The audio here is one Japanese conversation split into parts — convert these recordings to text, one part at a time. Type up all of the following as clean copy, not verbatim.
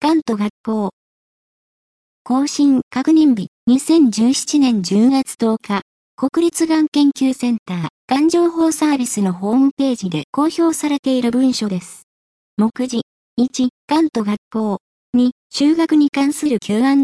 がんと学校。更新確認日、2017年10月10日、国立がん研究センター、がん情報サービスのホームページで公表されている文書です。目次、1、がんと学校。2、就学に関する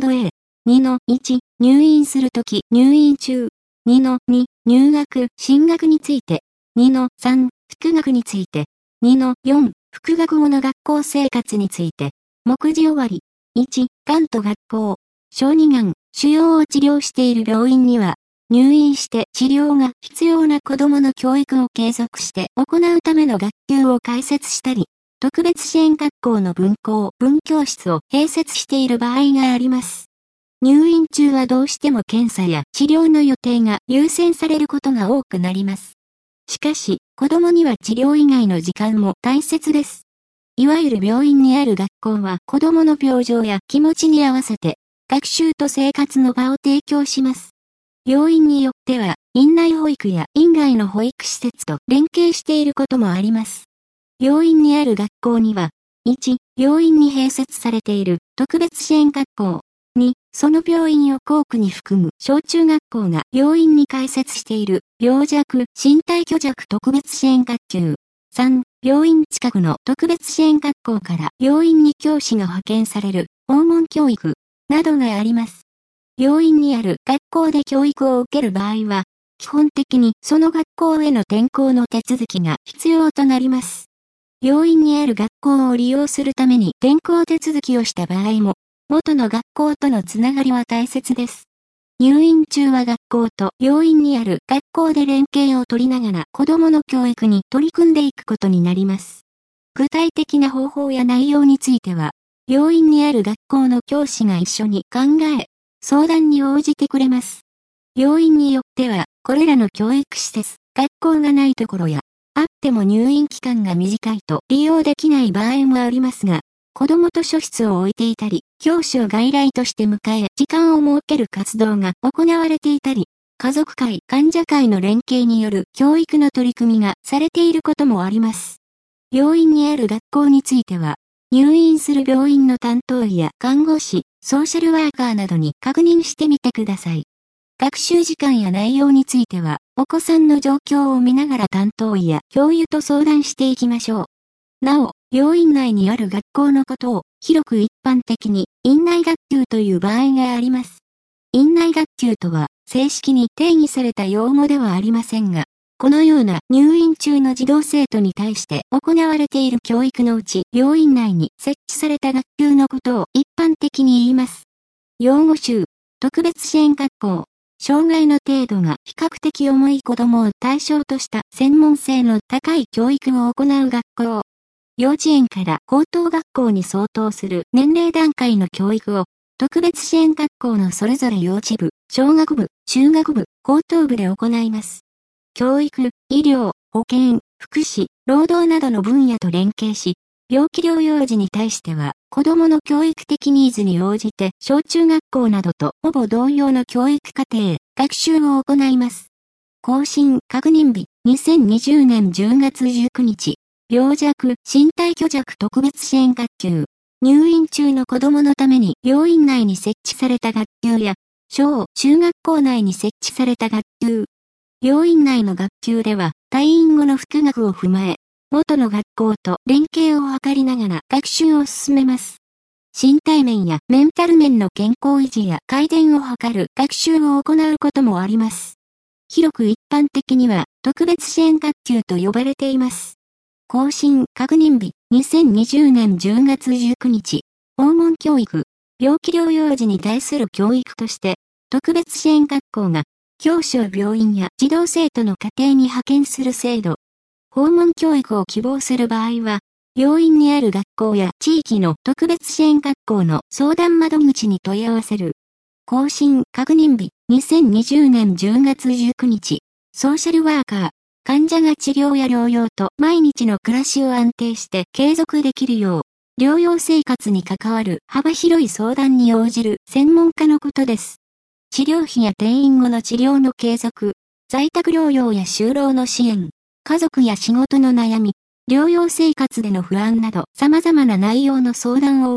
Q&A。2-1、入院するとき、入院中。2-2、入学、進学について。2-3、復学について。2-4、復学後の学校生活について。目次終わり。1、がんと学校。小児がん、腫瘍を治療している病院には、入院して治療が必要な子供の教育を継続して行うための学級を開設したり、特別支援学校の分教室を併設している場合があります。入院中はどうしても検査や治療の予定が優先されることが多くなります。しかし、子供には治療以外の時間も大切です。いわゆる病院にある学校は子供の病状や気持ちに合わせて、学習と生活の場を提供します。病院によっては、院内保育や院外の保育施設と連携していることもあります。病院にある学校には、1、病院に併設されている特別支援学校。2、その病院を校区に含む小中学校が病院に開設している病弱身体虚弱特別支援学級。3、病院近くの特別支援学校から病院に教師が派遣される訪問教育などがあります。病院にある学校で教育を受ける場合は、基本的にその学校への転校の手続きが必要となります。病院にある学校を利用するために転校手続きをした場合も、元の学校とのつながりは大切です。入院中は学校と病院にある学校で連携を取りながら子供の教育に取り組んでいくことになります。具体的な方法や内容については、病院にある学校の教師が一緒に考え、相談に応じてくれます。病院によっては、これらの教育施設、学校がないところや、あっても入院期間が短いと利用できない場合もありますが、子供図書室を置いていたり、教師を外来として迎え、時間を設ける活動が行われていたり、家族会、患者会の連携による教育の取り組みがされていることもあります。病院にある学校については、入院する病院の担当医や看護師、ソーシャルワーカーなどに確認してみてください。学習時間や内容については、お子さんの状況を見ながら担当医や教諭と相談していきましょう。なお、病院内にある学校のことを広く一般的に院内学級という場合があります。院内学級とは正式に定義された用語ではありませんが、このような入院中の児童生徒に対して行われている教育のうち、病院内に設置された学級のことを一般的に言います。用語集、特別支援学校、障害の程度が比較的重い子供を対象とした専門性の高い教育を行う学校。幼稚園から高等学校に相当する年齢段階の教育を、特別支援学校のそれぞれ幼稚部、小学部、中学部、高等部で行います。教育、医療、保健、福祉、労働などの分野と連携し、病気療養時に対しては、子供の教育的ニーズに応じて、小中学校などとほぼ同様の教育課程、学習を行います。更新確認日、2020年10月19日。病弱、身体虚弱特別支援学級。入院中の子供のために病院内に設置された学級や、小中学校内に設置された学級。病院内の学級では、退院後の復学を踏まえ、元の学校と連携を図りながら学習を進めます。身体面やメンタル面の健康維持や改善を図る学習を行うこともあります。広く一般的には特別支援学級と呼ばれています。更新確認日、2020年10月19日。訪問教育、病気療養時に対する教育として、特別支援学校が、教師を病院や児童生徒の家庭に派遣する制度。訪問教育を希望する場合は、病院にある学校や地域の特別支援学校の相談窓口に問い合わせる。更新確認日、2020年10月19日。ソーシャルワーカー。患者が治療や療養と毎日の暮らしを安定して継続できるよう、療養生活に関わる幅広い相談に応じる専門家のことです。治療費や転院後の治療の継続、在宅療養や就労の支援、家族や仕事の悩み、療養生活での不安など様々な内容の相談を受け、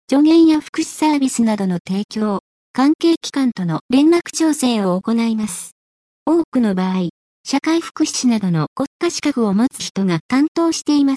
助言や福祉サービスなどの提供、関係機関との連絡調整を行います。多くの場合、社会福祉士などの国家資格を持つ人が担当しています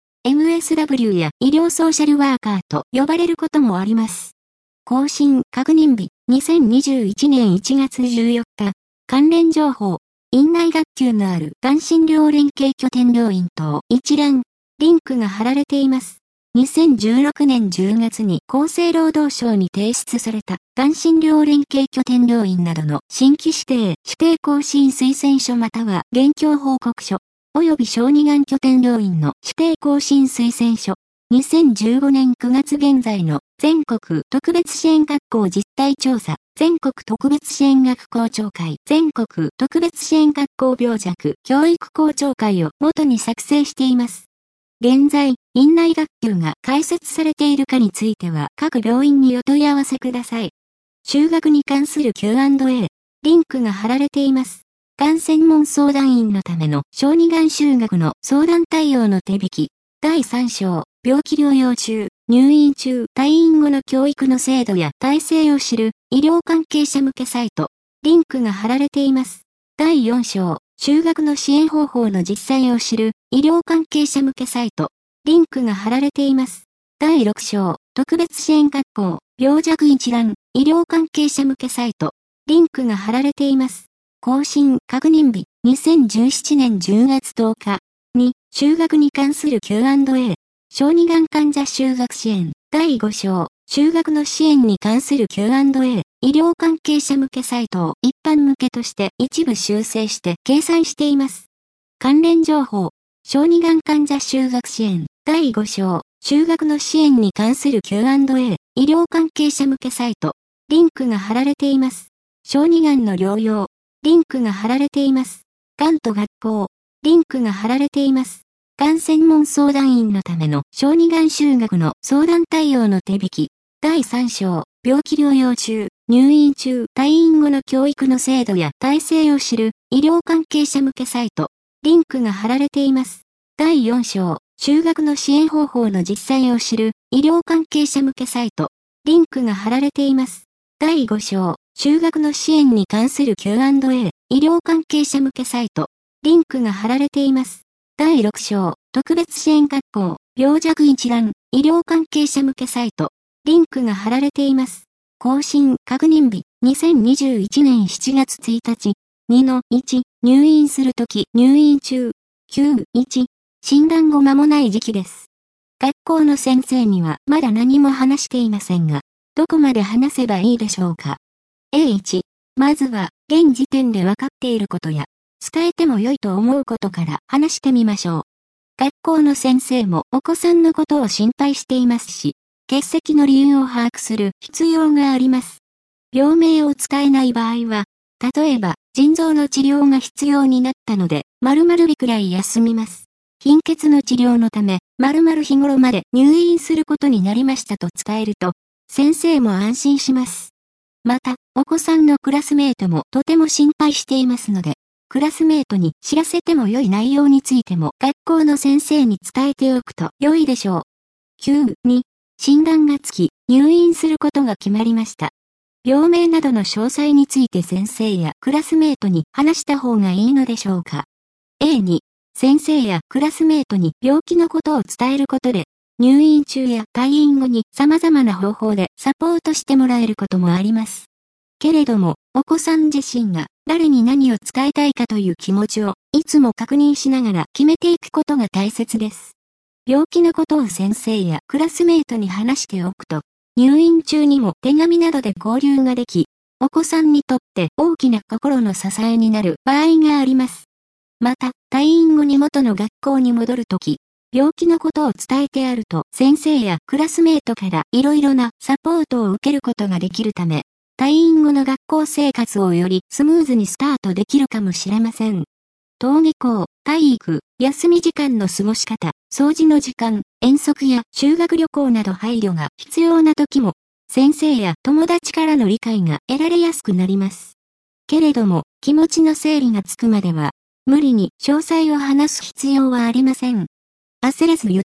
。MSW や医療ソーシャルワーカーと呼ばれることもあります。更新確認日、2021年1月14日、関連情報、院内学級のあるがん診療連携拠点病院等一覧、リンクが貼られています。2016年10月に厚生労働省に提出された、がん診療連携拠点病院などの新規指定更新推薦書または現況報告書、及び小児がん拠点病院の指定更新推薦書、2015年9月現在の全国特別支援学校実態調査、全国特別支援学校長会、全国特別支援学校病弱教育校長会を元に作成しています。現在、院内学級が開設されているかについては各病院にお問い合わせください。就学に関する Q&A、リンクが貼られています。がん専門相談員のための小児がん就学の相談対応の手引き、第3章、病気療養中、入院中、退院後の教育の制度や体制を知る医療関係者向けサイト、リンクが貼られています。第4章、就学の支援方法の実際を知る医療関係者向けサイト、リンクが貼られています。第6章、特別支援学校、病弱一覧、医療関係者向けサイト、リンクが貼られています。更新確認日、2017年10月10日に、就学に関する Q&A、小児がん患者就学支援、第5章、就学の支援に関する Q&A、医療関係者向けサイトを一般向けとして一部修正して掲載しています。関連情報、小児がん患者就学支援、第5章、就学の支援に関する Q&A、医療関係者向けサイト、リンクが貼られています。小児がんの療養、リンクが貼られています。がんと学校、リンクが貼られています。がん専門相談員のための小児がん就学の相談対応の手引き、第3章、病気療養中、入院中、退院後の教育の制度や体制を知る医療関係者向けサイト、リンクが貼られています。第4章、就学の支援方法の実際を知る医療関係者向けサイト、リンクが貼られています。第5章、就学の支援に関する Q&A、医療関係者向けサイト、リンクが貼られています。第6章、特別支援学校、病弱一覧、医療関係者向けサイト、リンクが貼られています。更新確認日、2021年7月1日、2-1、入院するとき、入院中、9-1、診断後間もない時期です。学校の先生にはまだ何も話していませんが、どこまで話せばいいでしょうか。A1、まずは、現時点で分かっていることや、伝えても良いと思うことから話してみましょう。学校の先生もお子さんのことを心配していますし、欠席の理由を把握する必要があります。病名を伝えない場合は、例えば、腎臓の治療が必要になったので、〇〇日くらい休みます。貧血の治療のため、〇〇日頃まで入院することになりましたと伝えると、先生も安心します。また、お子さんのクラスメートもとても心配していますので、クラスメートに知らせても良い内容についても学校の先生に伝えておくと良いでしょう。9-2、診断がつき、入院することが決まりました。病名などの詳細について先生やクラスメートに話した方がいいのでしょうか。A2、先生やクラスメートに病気のことを伝えることで、入院中や退院後に様々な方法でサポートしてもらえることもあります。けれども、お子さん自身が誰に何を伝えたいかという気持ちをいつも確認しながら決めていくことが大切です。病気のことを先生やクラスメートに話しておくと、入院中にも手紙などで交流ができ、お子さんにとって大きな心の支えになる場合があります。また、退院後に元の学校に戻るとき、病気のことを伝えてあると先生やクラスメートからいろいろなサポートを受けることができるため、退院後の学校生活をよりスムーズにスタートできるかもしれません。登下校、体育、休み時間の過ごし方、掃除の時間、遠足や修学旅行など配慮が必要な時も、先生や友達からの理解が得られやすくなります。けれども、気持ちの整理がつくまでは、無理に詳細を話す必要はありません。焦らずゆっくり、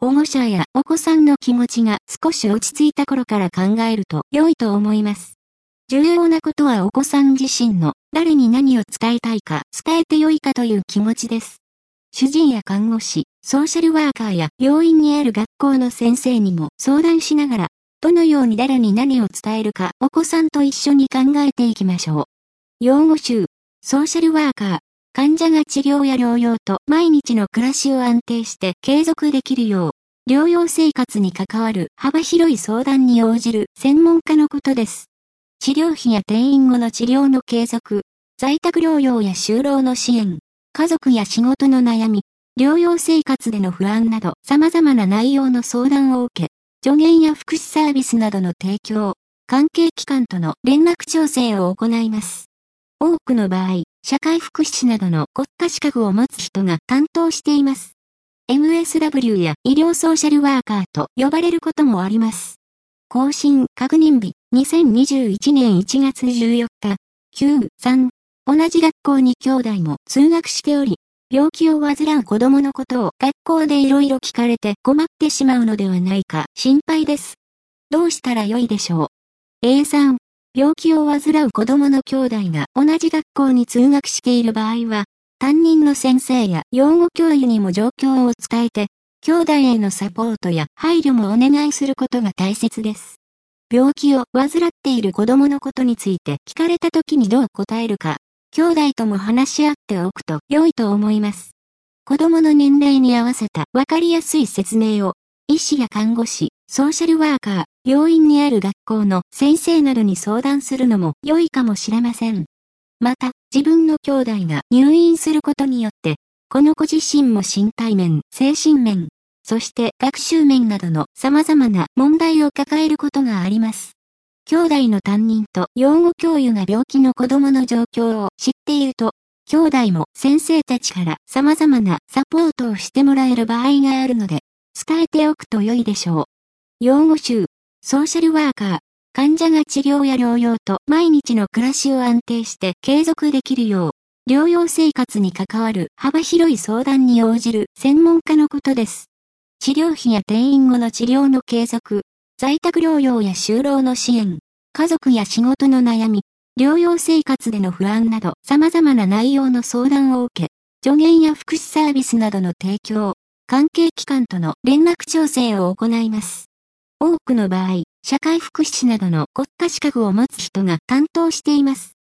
保護者やお子さんの気持ちが少し落ち着いた頃から考えると良いと思います。重要なことはお子さん自身の誰に何を伝えたいか伝えて良いかという気持ちです。主治医や看護師、ソーシャルワーカーや病院にある学校の先生にも相談しながら、どのように誰に何を伝えるかお子さんと一緒に考えていきましょう。用語集、ソーシャルワーカー、患者が治療や療養と毎日の暮らしを安定して継続できるよう、療養生活に関わる幅広い相談に応じる専門家のことです。治療費や転院後の治療の継続、在宅療養や就労の支援、家族や仕事の悩み、療養生活での不安など様々な内容の相談を受け、助言や福祉サービスなどの提供、関係機関との連絡調整を行います。多くの場合、社会福祉士などの国家資格を持つ人が担当しています。MSW や医療ソーシャルワーカーと呼ばれることもあります。更新確認日、2021年1月14日、9-3。同じ学校に兄弟も通学しており、病気を患う子供のことを学校でいろいろ聞かれて困ってしまうのではないか心配です。どうしたらよいでしょう。A さん、病気を患う子供の兄弟が同じ学校に通学している場合は、担任の先生や養護教諭にも状況を伝えて、兄弟へのサポートや配慮もお願いすることが大切です。病気を患っている子供のことについて聞かれた時にどう答えるか。兄弟とも話し合っておくと良いと思います。子供の年齢に合わせたわかりやすい説明を、医師や看護師、ソーシャルワーカー、病院にある学校の先生などに相談するのも良いかもしれません。また、自分の兄弟が入院することによって、この子自身も身体面、精神面、そして学習面などの様々な問題を抱えることがあります。兄弟の担任と養護教諭が病気の子供の状況を知っていると、兄弟も先生たちから様々なサポートをしてもらえる場合があるので、伝えておくと良いでしょう。用語集、ソーシャルワーカー、患者が治療や療養と毎日の暮らしを安定して継続できるよう、療養生活に関わる幅広い相談に応じる専門家のことです。治療費や転院後の治療の継続、在宅療養や就労の支援、家族や仕事の悩み、療養生活での不安など様々な内容の相談を受け、助言や福祉サービスなどの提供、関係機関との連絡調整を行います。多くの場合、社会福祉士などの国家資格を持つ人が担当しています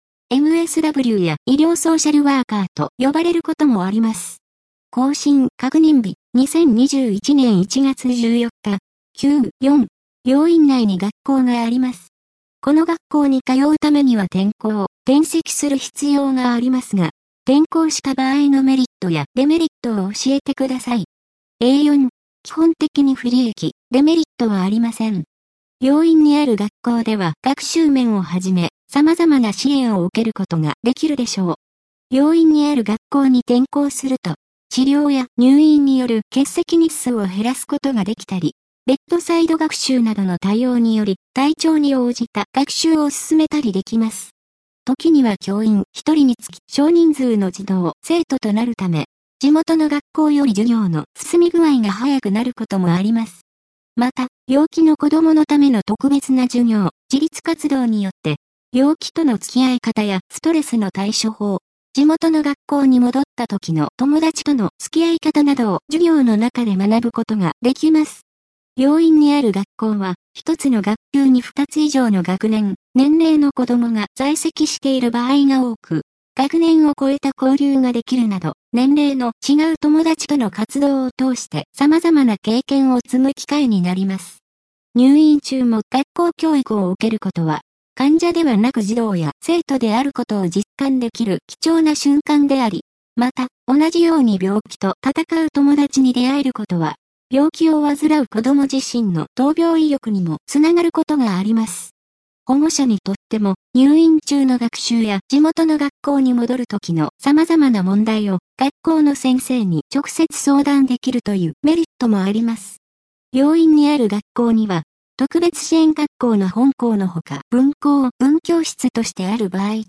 。MSW や医療ソーシャルワーカーと呼ばれることもあります。更新確認日、2021年1月14日、9-4。病院内に学校があります。この学校に通うためには転籍する必要がありますが、転校した場合のメリットやデメリットを教えてください。A4、基本的に不利益、デメリットはありません。病院にある学校では学習面をはじめ、様々な支援を受けることができるでしょう。病院にある学校に転校すると、治療や入院による欠席日数を減らすことができたり、ベッドサイド学習などの対応により体調に応じた学習を進めたりできます。時には教員一人につき少人数の児童、生徒となるため、地元の学校より授業の進み具合が早くなることもあります。また、病気の子供のための特別な授業、自立活動によって、病気との付き合い方やストレスの対処法、地元の学校に戻った時の友達との付き合い方などを授業の中で学ぶことができます。病院にある学校は、一つの学級に2つ以上の学年、年齢の子供が在籍している場合が多く、学年を超えた交流ができるなど、年齢の違う友達との活動を通して様々な経験を積む機会になります。入院中も学校教育を受けることは、患者ではなく児童や生徒であることを実感できる貴重な瞬間であり、また、同じように病気と戦う友達に出会えることは、病気を患う子供自身の闘病意欲にもつながることがあります。保護者にとっても入院中の学習や地元の学校に戻る時の様々な問題を学校の先生に直接相談できるというメリットもあります。病院にある学校には特別支援学校の本校のほか分校・分教室としてある場合と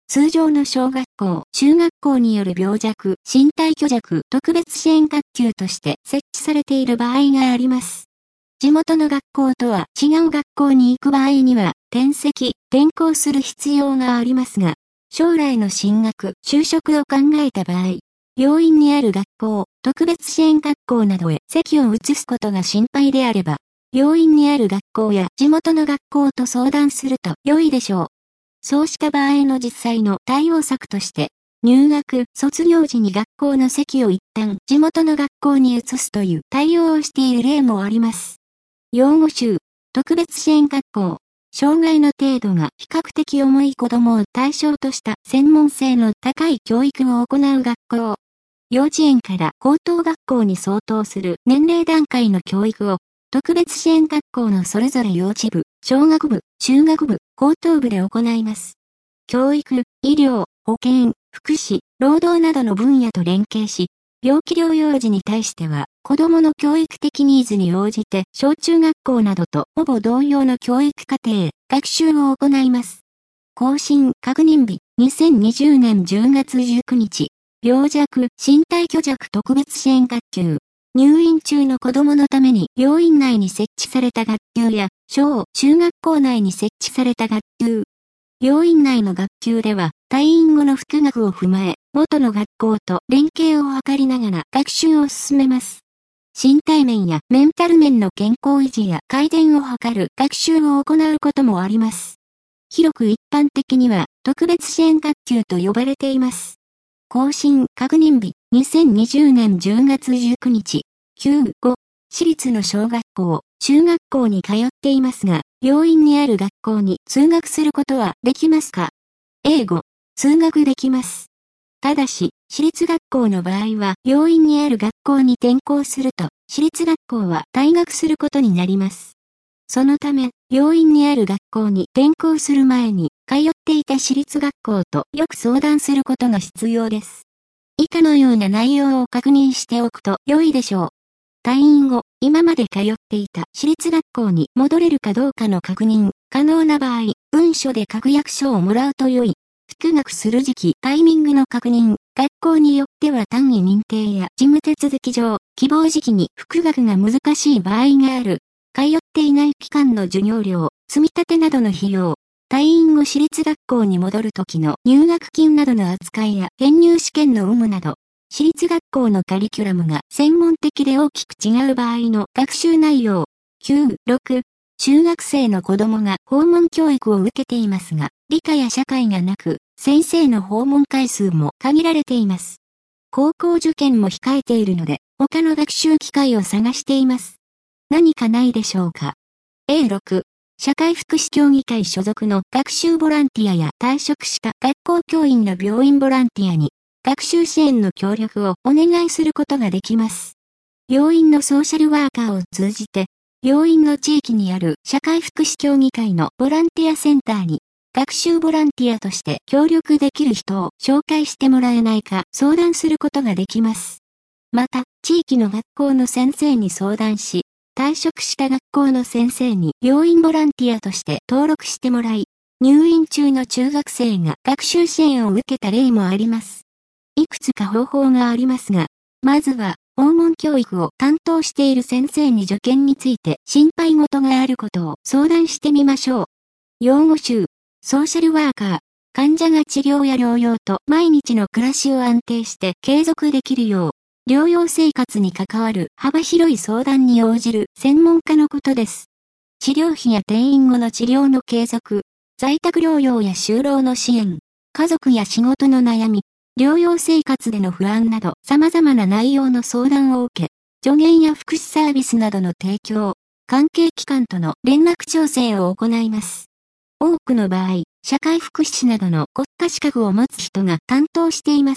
通常の小学校、中学校による病弱、身体虚弱、特別支援学級として設置されている場合があります。地元の学校とは違う学校に行く場合には、転校する必要がありますが、将来の進学、就職を考えた場合、病院にある学校、特別支援学校などへ籍を移すことが心配であれば、病院にある学校や地元の学校と相談すると良いでしょう。そうした場合の実際の対応策として、入学、卒業時に学校の籍を一旦地元の学校に移すという対応をしている例もあります。用語集、特別支援学校、障害の程度が比較的重い子供を対象とした専門性の高い教育を行う学校。幼稚園から高等学校に相当する年齢段階の教育を、特別支援学校のそれぞれ幼稚部、小学部、中学部、高等部で行います。教育、医療、保健、福祉、労働などの分野と連携し、病気療養時に対しては、子供の教育的ニーズに応じて、小中学校などとほぼ同様の教育課程、学習を行います。更新確認日、2020年10月19日、病弱、身体虚弱特別支援学級。入院中の子供のために病院内に設置された学級や、小中学校内に設置された学級。病院内の学級では、退院後の復学を踏まえ、元の学校と連携を図りながら学習を進めます。身体面やメンタル面の健康維持や改善を図る学習を行うこともあります。広く一般的には、特別支援学級と呼ばれています。更新確認日、2020年10月19日、9、5、私立の小学校、中学校に通っていますが、病院にある学校に通学することはできますか？英語、通学できます。ただし、私立学校の場合は、病院にある学校に転校すると、私立学校は退学することになります。そのため、病院にある学校に転校する前に、通っていた私立学校とよく相談することが必要です。以下のような内容を確認しておくと良いでしょう。退院後、今まで通っていた私立学校に戻れるかどうかの確認、可能な場合、文書で確約書をもらうと良い。復学する時期、タイミングの確認、学校によっては単位認定や事務手続き上、希望時期に復学が難しい場合がある。通っていない期間の授業料、積み立てなどの費用、退院後私立学校に戻る時の入学金などの扱いや編入試験の有無など、私立学校のカリキュラムが専門的で大きく違う場合の学習内容。9、6、中学生の子供が訪問教育を受けていますが、理科や社会がなく、先生の訪問回数も限られています。高校受験も控えているので、他の学習機会を探しています。何かないでしょうか。A6、社会福祉協議会所属の学習ボランティアや退職した学校教員の病院ボランティアに、学習支援の協力をお願いすることができます。病院のソーシャルワーカーを通じて、病院の地域にある社会福祉協議会のボランティアセンターに、学習ボランティアとして協力できる人を紹介してもらえないか相談することができます。また、地域の学校の先生に相談し、退職した学校の先生に病院ボランティアとして登録してもらい、入院中の中学生が学習支援を受けた例もあります。いくつか方法がありますが、まずは訪問教育を担当している先生に受験について心配事があることを相談してみましょう。用語集、ソーシャルワーカー、患者が治療や療養と毎日の暮らしを安定して継続できるよう、療養生活に関わる幅広い相談に応じる専門家のことです。治療費や転院後の治療の継続、在宅療養や就労の支援、家族や仕事の悩み、療養生活での不安など様々な内容の相談を受け、助言や福祉サービスなどの提供、関係機関との連絡調整を行います。多くの場合、社会福祉士などの国家資格を持つ人が担当しています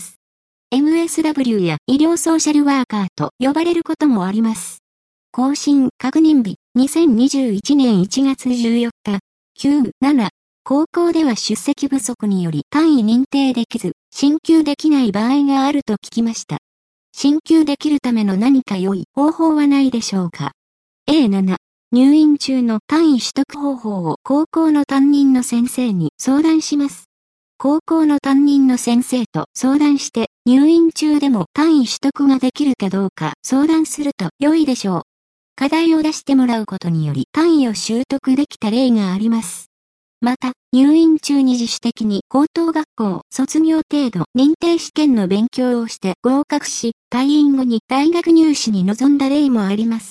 。MSW や医療ソーシャルワーカーと呼ばれることもあります。更新確認日、2021年1月14日、9、7、高校では出席不足により単位認定できず、進級できない場合があると聞きました。進級できるための何か良い方法はないでしょうか。A7、入院中の単位取得方法を高校の担任の先生に相談します。 高校の担任の先生と相談して入院中でも単位取得ができるかどうか相談すると良いでしょう。課題を出してもらうことにより単位を習得できた例があります。また、入院中に自主的に高等学校卒業程度認定試験の勉強をして合格し、退院後に大学入試に臨んだ例もあります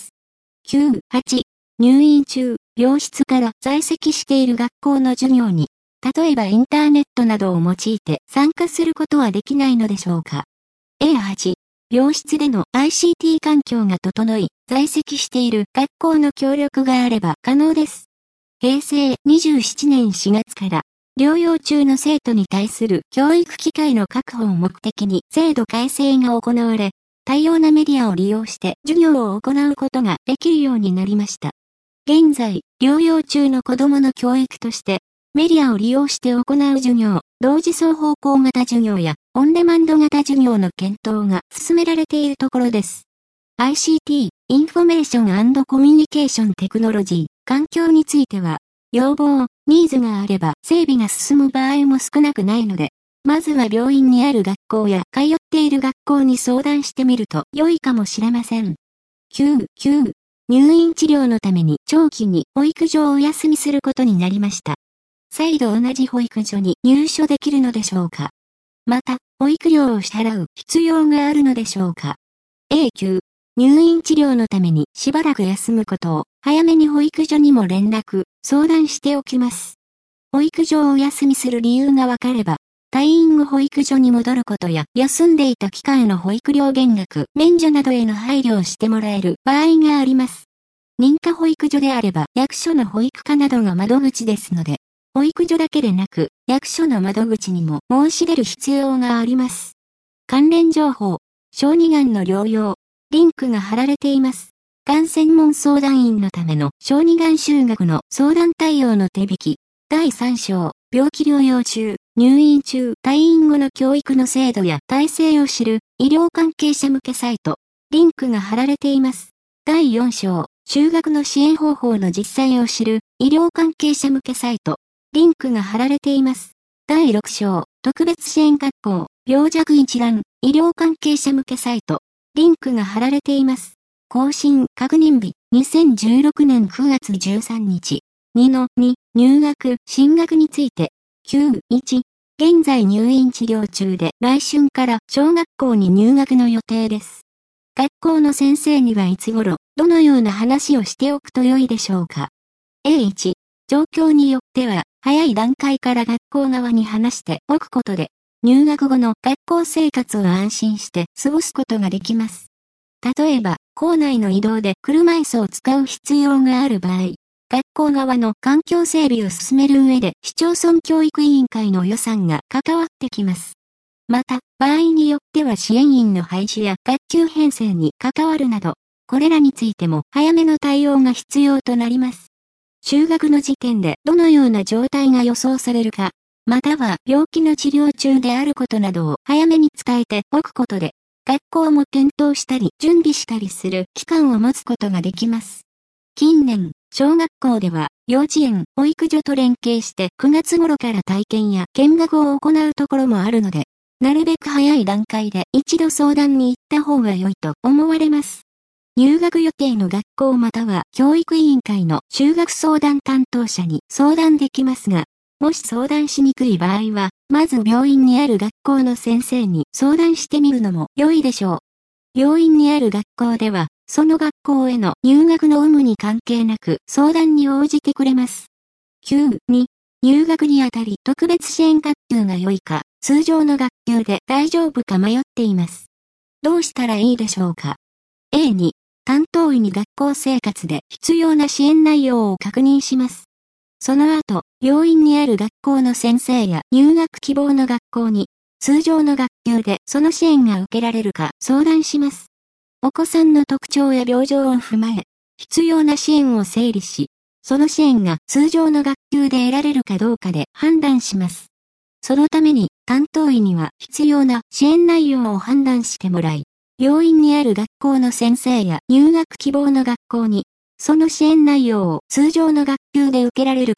。9、8、入院中、病室から在籍している学校の授業に、例えばインターネットなどを用いて参加することはできないのでしょうか。A8、病室での ICT 環境が整い、在籍している学校の協力があれば可能です。平成27年4月から、療養中の生徒に対する教育機会の確保を目的に制度改正が行われ、多様なメディアを利用して授業を行うことができるようになりました。現在、療養中の子供の教育として、メディアを利用して行う授業、同時双方向型授業やオンデマンド型授業の検討が進められているところです。ICT、インフォメーション&コミュニケーションテクノロジー、環境については、要望、ニーズがあれば整備が進む場合も少なくないので、まずは病院にある学校や通っている学校に相談してみると良いかもしれません。9、入院治療のために長期に保育所をお休みすることになりました。再度同じ保育所に入所できるのでしょうか。また、保育料を支払う必要があるのでしょうか。A9、入院治療のためにしばらく休むことを早めに保育所にも連絡、相談しておきます。保育所をお休みする理由がわかれば、退院後保育所に戻ることや休んでいた期間の保育料減額、免除などへの配慮をしてもらえる場合があります。認可保育所であれば役所の保育課などが窓口ですので、保育所だけでなく役所の窓口にも申し出る必要があります。関連情報、小児がんの療養、リンクが貼られています。がん専門相談員のための小児がん就学の相談対応の手引き、第3章、病気療養中、入院中、退院後の教育の制度や体制を知る医療関係者向けサイト、リンクが貼られています。第4章、就学の支援方法の実際を知る医療関係者向けサイト、リンクが貼られています。第6章、特別支援学校、病弱一覧、医療関係者向けサイト、リンクが貼られています。更新確認日、2016年9月13日。2-2、入学、進学について。9-1、現在入院治療中で来春から小学校に入学の予定です。学校の先生にはいつ頃、どのような話をしておくと良いでしょうか。A1、状況によっては、早い段階から学校側に話しておくことで、入学後の学校生活を安心して過ごすことができます。例えば、校内の移動で車椅子を使う必要がある場合、学校側の環境整備を進める上で市町村教育委員会の予算が関わってきます。また、場合によっては支援員の配置や学級編成に関わるなど、これらについても早めの対応が必要となります。就学の時点でどのような状態が予想されるか、または病気の治療中であることなどを早めに伝えておくことで、学校も検討したり準備したりする期間を持つことができます。近年、小学校では幼稚園、保育所と連携して9月頃から体験や見学を行うところもあるので、なるべく早い段階で一度相談に行った方が良いと思われます。入学予定の学校または教育委員会の就学相談担当者に相談できますが、もし相談しにくい場合は、まず病院にある学校の先生に相談してみるのも良いでしょう。病院にある学校では、その学校への入学の有無に関係なく相談に応じてくれます。9-2、入学にあたり特別支援学級が良いか、通常の学級で大丈夫か迷っています。どうしたらいいでしょうか。A2、担当医に学校生活で必要な支援内容を確認します。その後、病院にある学校の先生や入学希望の学校に、通常の学級でその支援が受けられるか相談します。お子さんの特徴や病状を踏まえ、必要な支援を整理し、その支援が通常の学級で得られるかどうかで判断します。そのために担当医には必要な支援内容を判断してもらい、病院にある学校の先生や入学希望の学校に、その支援内容を通常の学級で受けられるか、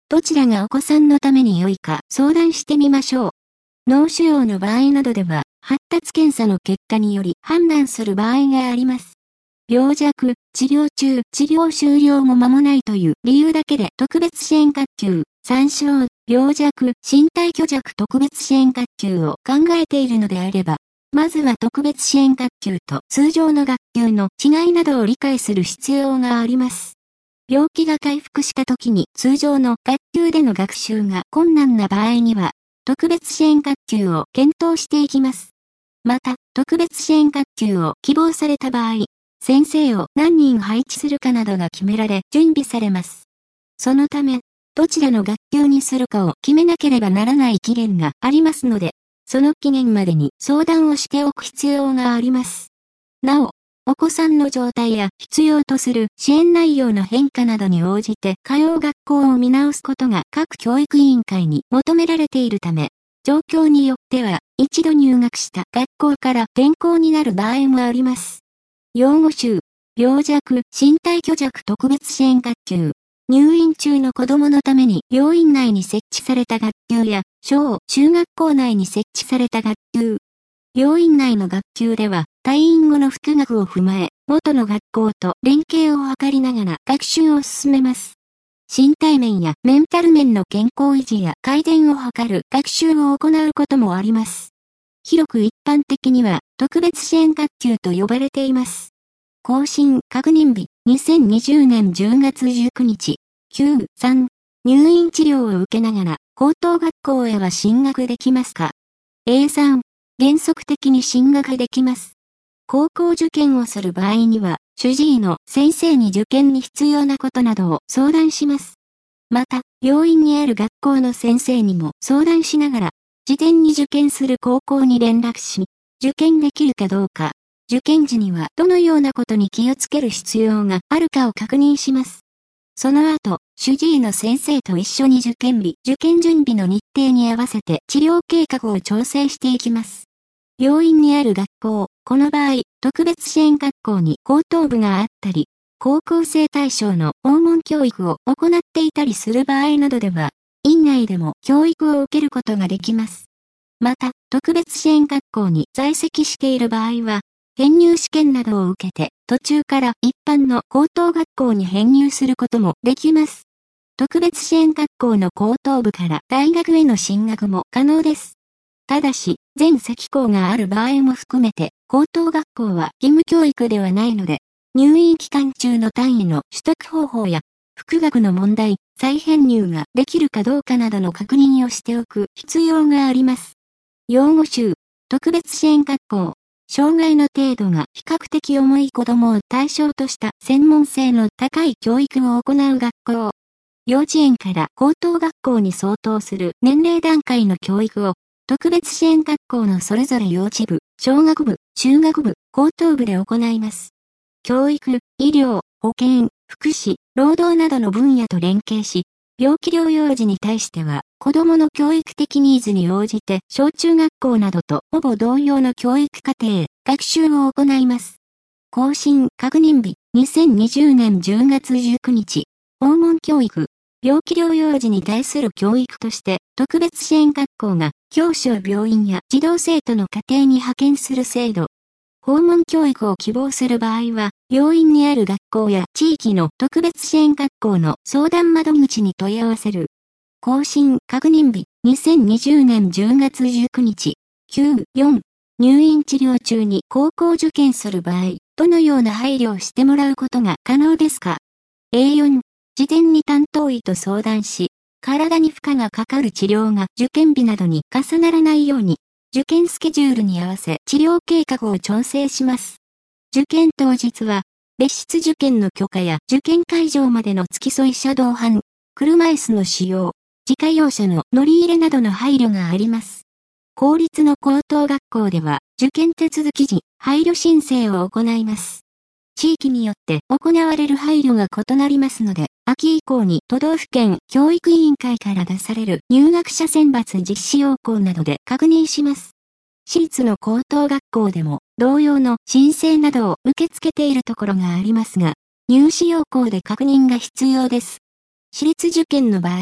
どちらがお子さんのために良いか相談してみましょう。脳腫瘍の場合などでは、発達検査の結果により判断する場合があります。病弱、治療中、治療終了後間もないという理由だけで特別支援学級、参照、病弱、身体虚弱特別支援学級を考えているのであれば、まずは特別支援学級と通常の学級の違いなどを理解する必要があります。病気が回復した時に通常の学級での学習が困難な場合には、特別支援学級を検討していきます。また、特別支援学級を希望された場合、先生を何人配置するかなどが決められ準備されます。そのため、どちらの学級にするかを決めなければならない期限がありますので、その期限までに相談をしておく必要があります。なお、お子さんの状態や必要とする支援内容の変化などに応じて通う学校を見直すことが各教育委員会に求められているため、状況によっては一度入学した学校から転校になる場合もあります。用語集、病弱、身体虚弱特別支援学級。入院中の子供のために病院内に設置された学級や小中学校内に設置された学級。病院内の学級では退院後の復学を踏まえ、元の学校と連携を図りながら学習を進めます。身体面やメンタル面の健康維持や改善を図る学習を行うこともあります。広く一般的には特別支援学級と呼ばれています。更新確認日2020年10月19日、9.3、入院治療を受けながら高等学校へは進学できますか？ A3、原則的に進学できます。高校受験をする場合には、主治医の先生に受験に必要なことなどを相談します。また、病院にある学校の先生にも相談しながら、事前に受験する高校に連絡し、受験できるかどうか、受験時にはどのようなことに気をつける必要があるかを確認します。その後、主治医の先生と一緒に受験日、受験準備の日程に合わせて治療計画を調整していきます。病院にある学校、この場合、特別支援学校に高等部があったり、高校生対象の訪問教育を行っていたりする場合などでは、院内でも教育を受けることができます。また、特別支援学校に在籍している場合は、編入試験などを受けて、途中から一般の高等学校に編入することもできます。特別支援学校の高等部から大学への進学も可能です。ただし、全籍校がある場合も含めて、高等学校は義務教育ではないので、入院期間中の単位の取得方法や、復学の問題、再編入ができるかどうかなどの確認をしておく必要があります。用語集、特別支援学校、障害の程度が比較的重い子供を対象とした専門性の高い教育を行う学校。幼稚園から高等学校に相当する年齢段階の教育を、特別支援学校のそれぞれ幼稚部、小学部、中学部、高等部で行います。教育、医療、保健、福祉、労働などの分野と連携し、病気療養時に対しては、子どもの教育的ニーズに応じて小中学校などとほぼ同様の教育課程、学習を行います。更新確認日2020年10月19日、訪問教育。病気療養時に対する教育として、特別支援学校が、教師を病院や児童生徒の家庭に派遣する制度。訪問教育を希望する場合は、病院にある学校や地域の特別支援学校の相談窓口に問い合わせる。更新確認日2020年10月19日、9.4。入院治療中に高校受験する場合、どのような配慮をしてもらうことが可能ですか？ A4。事前に担当医と相談し、体に負荷がかかる治療が受験日などに重ならないように、受験スケジュールに合わせ治療計画を調整します。受験当日は、別室受験の許可や受験会場までの付き添い車道班、車椅子の使用、自家用車の乗り入れなどの配慮があります。公立の高等学校では、受験手続き時、配慮申請を行います。地域によって行われる配慮が異なりますので、秋以降に都道府県教育委員会から出される入学者選抜実施要項などで確認します。私立の高等学校でも同様の申請などを受け付けているところがありますが、入試要項で確認が必要です。私立受験の場合、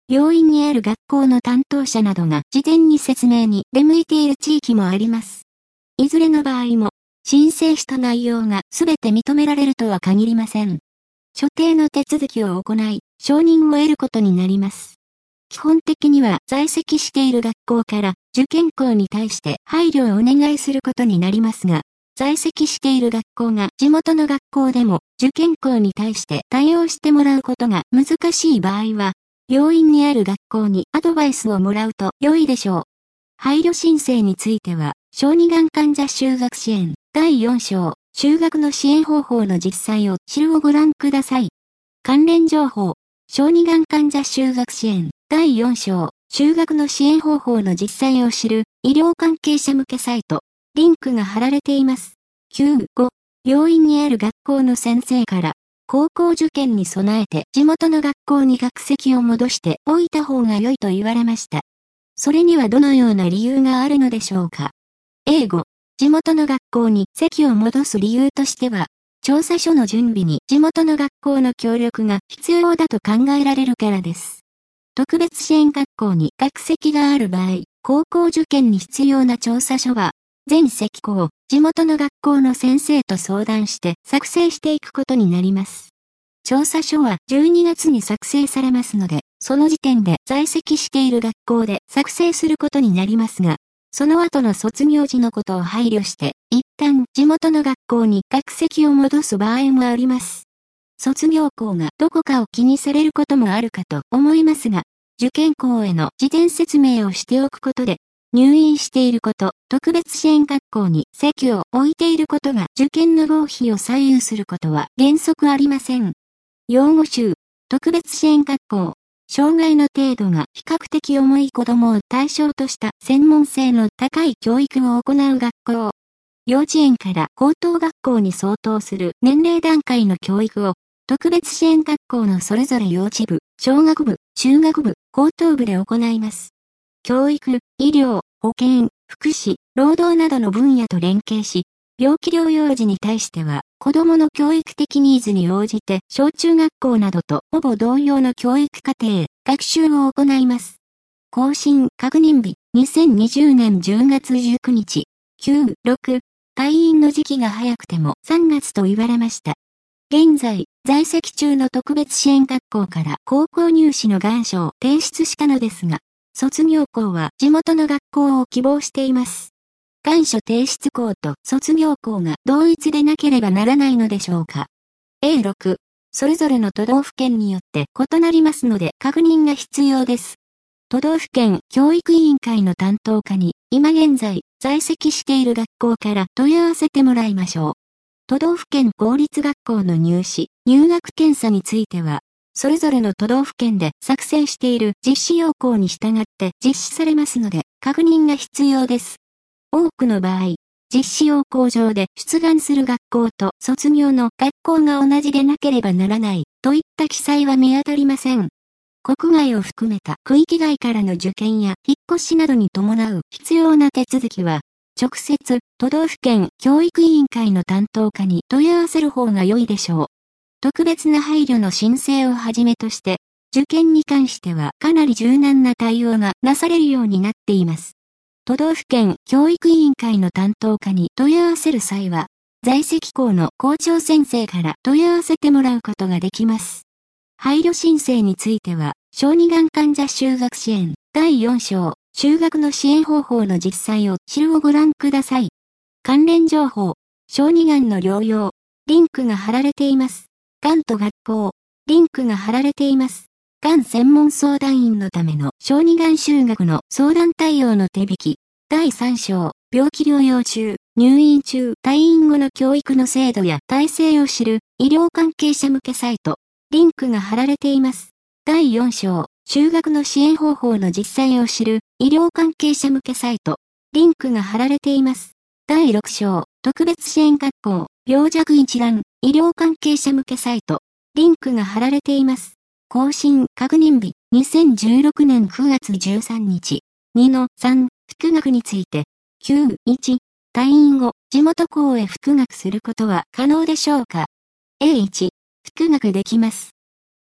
病院にある学校の担当者などが事前に説明に出向いている地域もあります。いずれの場合も、申請した内容がすべて認められるとは限りません。所定の手続きを行い、承認を得ることになります。基本的には在籍している学校から受験校に対して配慮をお願いすることになりますが、在籍している学校が地元の学校でも受験校に対して対応してもらうことが難しい場合は、病院にある学校にアドバイスをもらうと良いでしょう。配慮申請については、小児がん患者就学支援第4章、就学の支援方法の実際を知るをご覧ください。関連情報、小児がん患者就学支援第4章、就学の支援方法の実際を知る医療関係者向けサイト、リンクが貼られています。9.5、病院にある学校の先生から、高校受験に備えて地元の学校に学籍を戻しておいた方が良いと言われました。それにはどのような理由があるのでしょうか。A5、地元の学校に籍を戻す理由としては、調査書の準備に地元の学校の協力が必要だと考えられるからです。特別支援学校に学籍がある場合、高校受験に必要な調査書は、全籍校、地元の学校の先生と相談して作成していくことになります。調査書は12月に作成されますので、その時点で在籍している学校で作成することになりますが、その後の卒業時のことを配慮して、一旦地元の学校に学籍を戻す場合もあります。卒業校がどこかを気にされることもあるかと思いますが、受験校への事前説明をしておくことで、入院していること、特別支援学校に籍を置いていることが受験の合否を左右することは原則ありません。用語集、特別支援学校、障害の程度が比較的重い子供を対象とした専門性の高い教育を行う学校。幼稚園から高等学校に相当する年齢段階の教育を、特別支援学校のそれぞれ幼稚部、小学部、中学部、高等部で行います。教育、医療、保健、福祉、労働などの分野と連携し、病気療養時に対しては、子どもの教育的ニーズに応じて小中学校などとほぼ同様の教育課程、学習を行います。更新確認日、2020年10月19日、9、6、退院の時期が早くても3月と言われました。現在、在籍中の特別支援学校から高校入試の願書を提出したのですが、卒業校は地元の学校を希望しています。願書提出校と卒業校が同一でなければならないのでしょうか。A6、それぞれの都道府県によって異なりますので確認が必要です。都道府県教育委員会の担当課に今現在在籍している学校から問い合わせてもらいましょう。都道府県公立学校の入試、入学検査については、それぞれの都道府県で作成している実施要項に従って実施されますので確認が必要です。多くの場合、実施要項上で出願する学校と卒業の学校が同じでなければならないといった記載は見当たりません。国外を含めた区域外からの受験や引っ越しなどに伴う必要な手続きは、直接都道府県教育委員会の担当課に問い合わせる方が良いでしょう。特別な配慮の申請をはじめとして、受験に関してはかなり柔軟な対応がなされるようになっています。都道府県教育委員会の担当課に問い合わせる際は、在籍校の校長先生から問い合わせてもらうことができます。配慮申請については、小児がん患者就学支援第4章、就学の支援方法の実際を知るをご覧ください。関連情報、小児がんの療養、リンクが貼られています。がんと学校、リンクが貼られています。がん専門相談員のための小児がん就学の相談対応の手引き。第3章、病気療養中、入院中、退院後の教育の制度や体制を知る医療関係者向けサイト。リンクが貼られています。第4章、就学の支援方法の実際を知る医療関係者向けサイト。リンクが貼られています。第6章、特別支援学校、病弱一覧、医療関係者向けサイト。リンクが貼られています。更新確認日、2016年9月13日。2-3、復学について。9-1、退院後、地元校へ復学することは可能でしょうか。A1、復学できます。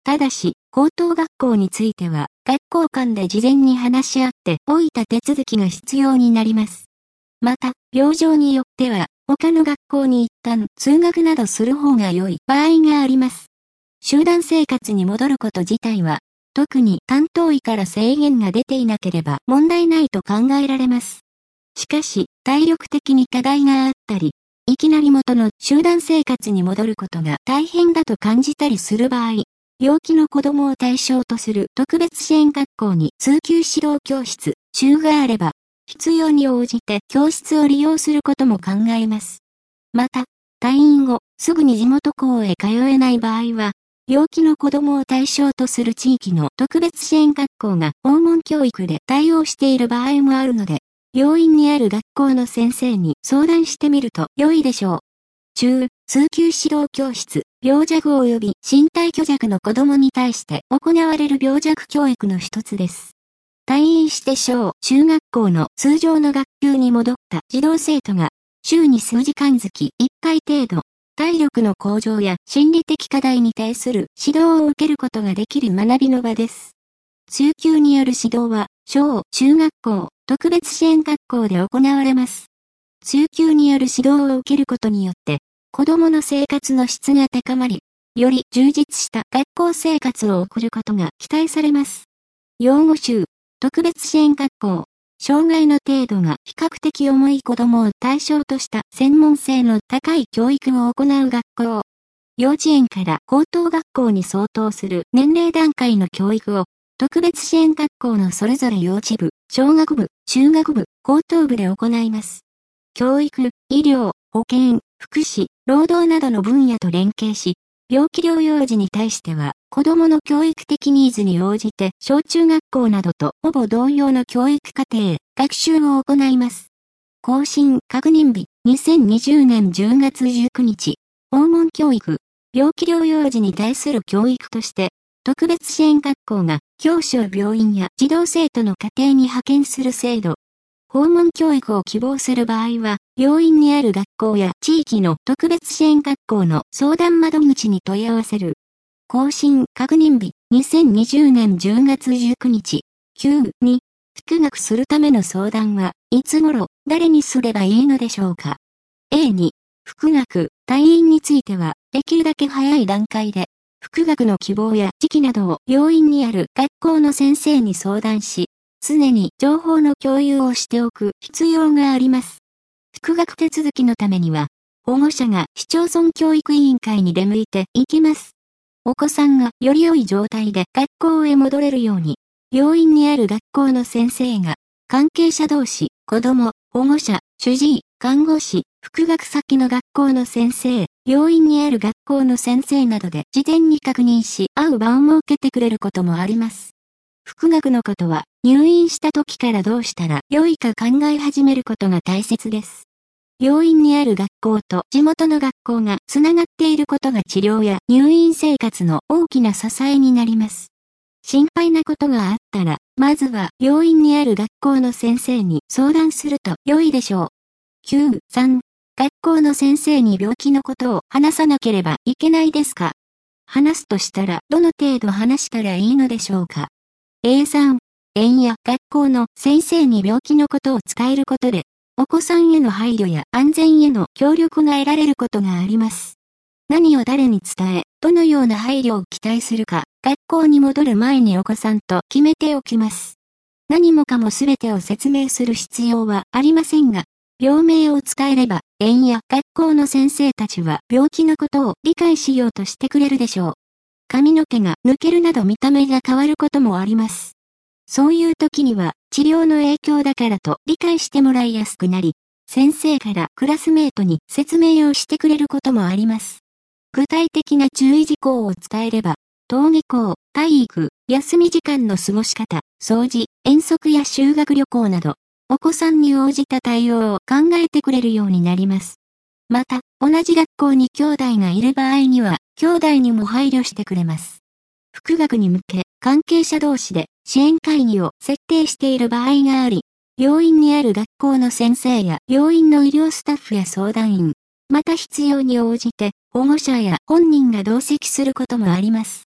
ただし、高等学校については、学校間で事前に話し合っておいた手続きが必要になります。また、病状によっては、他の学校に一旦通学などする方が良い場合があります。集団生活に戻ること自体は、特に担当医から制限が出ていなければ問題ないと考えられます。しかし、体力的に課題があったり、いきなり元の集団生活に戻ることが大変だと感じたりする場合、病気の子供を対象とする特別支援学校に通級指導教室、週があれば、必要に応じて教室を利用することも考えます。また、退院後、すぐに地元校へ通えない場合は、病気の子供を対象とする地域の特別支援学校が訪問教育で対応している場合もあるので、病院にある学校の先生に相談してみると良いでしょう。通級指導教室、病弱及び身体虚弱の子供に対して行われる病弱教育の一つです。退院して小中学校の通常の学級に戻った児童生徒が、週に数時間月1回程度、体力の向上や心理的課題に対する指導を受けることができる学びの場です。通級による指導は、小中学校、特別支援学校で行われます。通級による指導を受けることによって、子供の生活の質が高まり、より充実した学校生活を送ることが期待されます。養護習、特別支援学校、障害の程度が比較的重い子供を対象とした専門性の高い教育を行う学校。幼稚園から高等学校に相当する年齢段階の教育を、特別支援学校のそれぞれ幼稚部、小学部、中学部、高等部で行います。教育、医療、保健、福祉、労働などの分野と連携し、病気療養時に対しては、子供の教育的ニーズに応じて小中学校などとほぼ同様の教育課程、学習を行います。更新確認日、2020年10月19日、訪問教育、病気療養時に対する教育として、特別支援学校が教師を病院や児童生徒の家庭に派遣する制度。訪問教育を希望する場合は、病院にある学校や地域の特別支援学校の相談窓口に問い合わせる。更新確認日、2020年10月19日、9に、復学するための相談はいつ頃、誰にすればいいのでしょうか。A2、復学、退院については、できるだけ早い段階で、復学の希望や時期などを病院にある学校の先生に相談し、常に情報の共有をしておく必要があります。復学手続きのためには、保護者が市町村教育委員会に出向いていきます。お子さんがより良い状態で学校へ戻れるように、病院にある学校の先生が、関係者同士、子供、保護者、主治医、看護師、復学先の学校の先生、病院にある学校の先生などで事前に確認し、会う場を設けてくれることもあります。復学のことは、入院した時からどうしたら良いか考え始めることが大切です。病院にある学校と地元の学校がつながっていることが治療や入院生活の大きな支えになります。心配なことがあったら、まずは病院にある学校の先生に相談すると良いでしょう。9.3、学校の先生に病気のことを話さなければいけないですか？話すとしたらどの程度話したらいいのでしょうか？ A3、園や学校の先生に病気のことを伝えることで、お子さんへの配慮や安全への協力が得られることがあります。何を誰に伝え、どのような配慮を期待するか、学校に戻る前にお子さんと決めておきます。何もかも全てを説明する必要はありませんが、病名を伝えれば、園や学校の先生たちは病気のことを理解しようとしてくれるでしょう。髪の毛が抜けるなど見た目が変わることもあります。そういう時には、治療の影響だからと理解してもらいやすくなり、先生からクラスメートに説明をしてくれることもあります。具体的な注意事項を伝えれば、登下校、体育、休み時間の過ごし方、掃除、遠足や修学旅行など、お子さんに応じた対応を考えてくれるようになります。また、同じ学校に兄弟がいる場合には、兄弟にも配慮してくれます。復学に向け、関係者同士で支援会議を設定している場合があり、病院にある学校の先生や病院の医療スタッフや相談員、また必要に応じて保護者や本人が同席することもあります。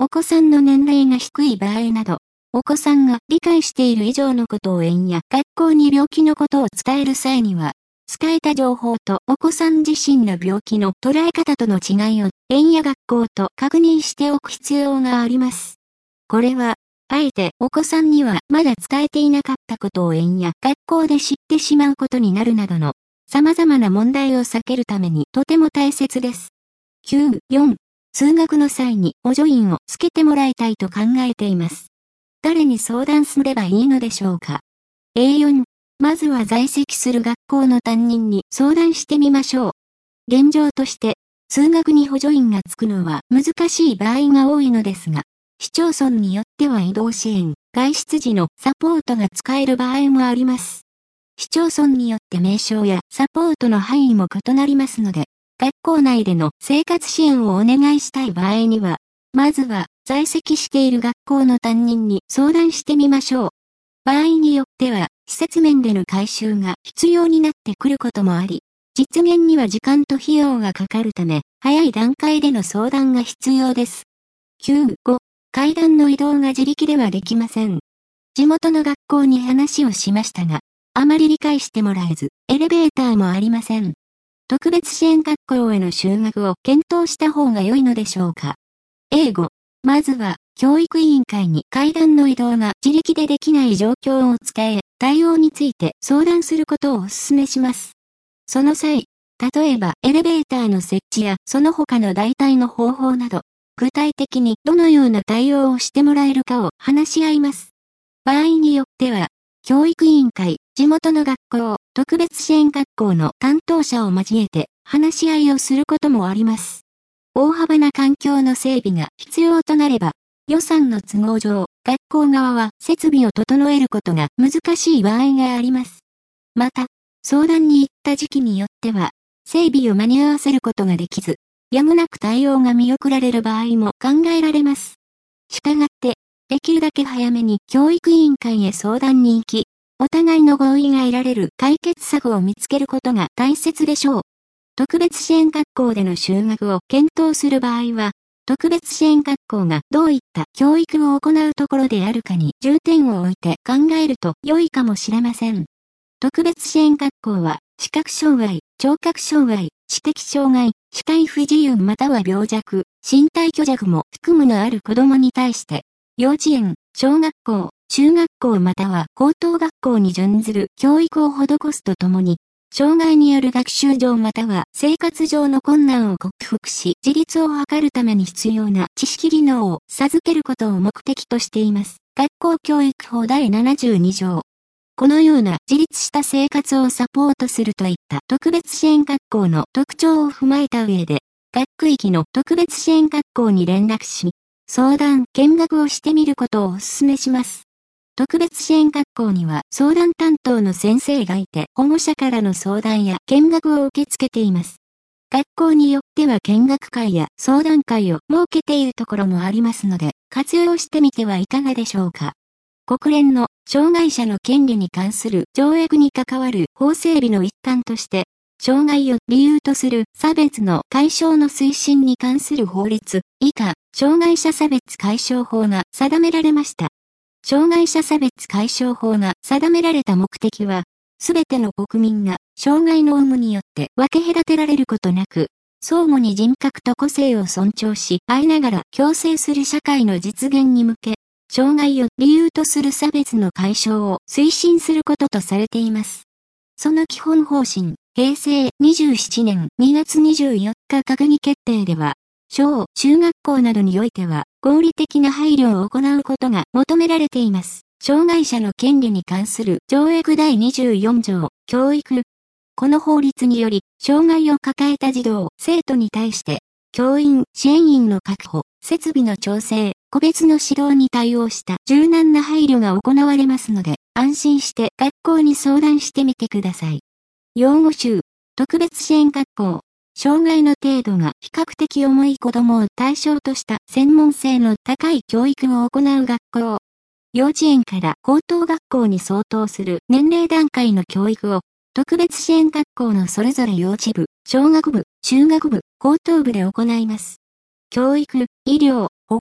お子さんの年齢が低い場合など、お子さんが理解している以上のことを園や学校に病気のことを伝える際には、伝えた情報とお子さん自身の病気の捉え方との違いを園や学校と確認しておく必要があります。これは、あえてお子さんにはまだ伝えていなかったことを園や学校で知ってしまうことになるなどの様々な問題を避けるためにとても大切です。9.4 通学の際に補助員をつけてもらいたいと考えています。誰に相談すればいいのでしょうか。A4、まずは在籍する学校の担任に相談してみましょう。現状として、通学に補助員がつくのは難しい場合が多いのですが、市町村によっては移動支援、外出時のサポートが使える場合もあります。市町村によって名称やサポートの範囲も異なりますので、学校内での生活支援をお願いしたい場合には、まずは在籍している学校の担任に相談してみましょう。場合によっては、施設面での改修が必要になってくることもあり、実現には時間と費用がかかるため、早い段階での相談が必要です。9.5、階段の移動が自力ではできません。地元の学校に話をしましたが、あまり理解してもらえず、エレベーターもありません。特別支援学校への就学を検討した方が良いのでしょうか。A5、まずは、教育委員会に階段の移動が自力でできない状況を伝え、対応について相談することをお勧めします。その際、例えばエレベーターの設置やその他の代替の方法など、具体的にどのような対応をしてもらえるかを話し合います。場合によっては、教育委員会、地元の学校、特別支援学校の担当者を交えて話し合いをすることもあります。大幅な環境の整備が必要となれば、予算の都合上、学校側は設備を整えることが難しい場合があります。また、相談に行った時期によっては、整備を間に合わせることができず、やむなく対応が見送られる場合も考えられます。したがって、できるだけ早めに教育委員会へ相談に行き、お互いの合意が得られる解決策を見つけることが大切でしょう。特別支援学校での就学を検討する場合は、特別支援学校がどういった教育を行うところであるかに重点を置いて考えると良いかもしれません。特別支援学校は、視覚障害、聴覚障害、知的障害、視界不自由または病弱、身体虚弱も含むのある子供に対して、幼稚園、小学校、中学校または高等学校に準ずる教育を施すとともに、障害による学習上または生活上の困難を克服し、自立を図るために必要な知識技能を授けることを目的としています。学校教育法第72条。このような自立した生活をサポートするといった特別支援学校の特徴を踏まえた上で、学区域の特別支援学校に連絡し、相談、見学をしてみることをお勧めします。特別支援学校には相談担当の先生がいて、保護者からの相談や見学を受け付けています。学校によっては見学会や相談会を設けているところもありますので、活用してみてはいかがでしょうか。国連の障害者の権利に関する条約に関わる法整備の一環として、障害を理由とする差別の解消の推進に関する法律、以下、障害者差別解消法が定められました。障害者差別解消法が定められた目的は、すべての国民が障害の有無によって分け隔てられることなく、相互に人格と個性を尊重し合いながら共生する社会の実現に向け、障害を理由とする差別の解消を推進することとされています。その基本方針、平成27年2月24日閣議決定では、小・中学校などにおいては合理的な配慮を行うことが求められています。障害者の権利に関する条約第24条、教育。この法律により、障害を抱えた児童・生徒に対して、教員・支援員の確保、設備の調整、個別の指導に対応した柔軟な配慮が行われますので、安心して学校に相談してみてください。用語集、特別支援学校。障害の程度が比較的重い子供を対象とした専門性の高い教育を行う学校。幼稚園から高等学校に相当する年齢段階の教育を、特別支援学校のそれぞれ幼稚部、小学部、中学部、高等部で行います。教育、医療、保健、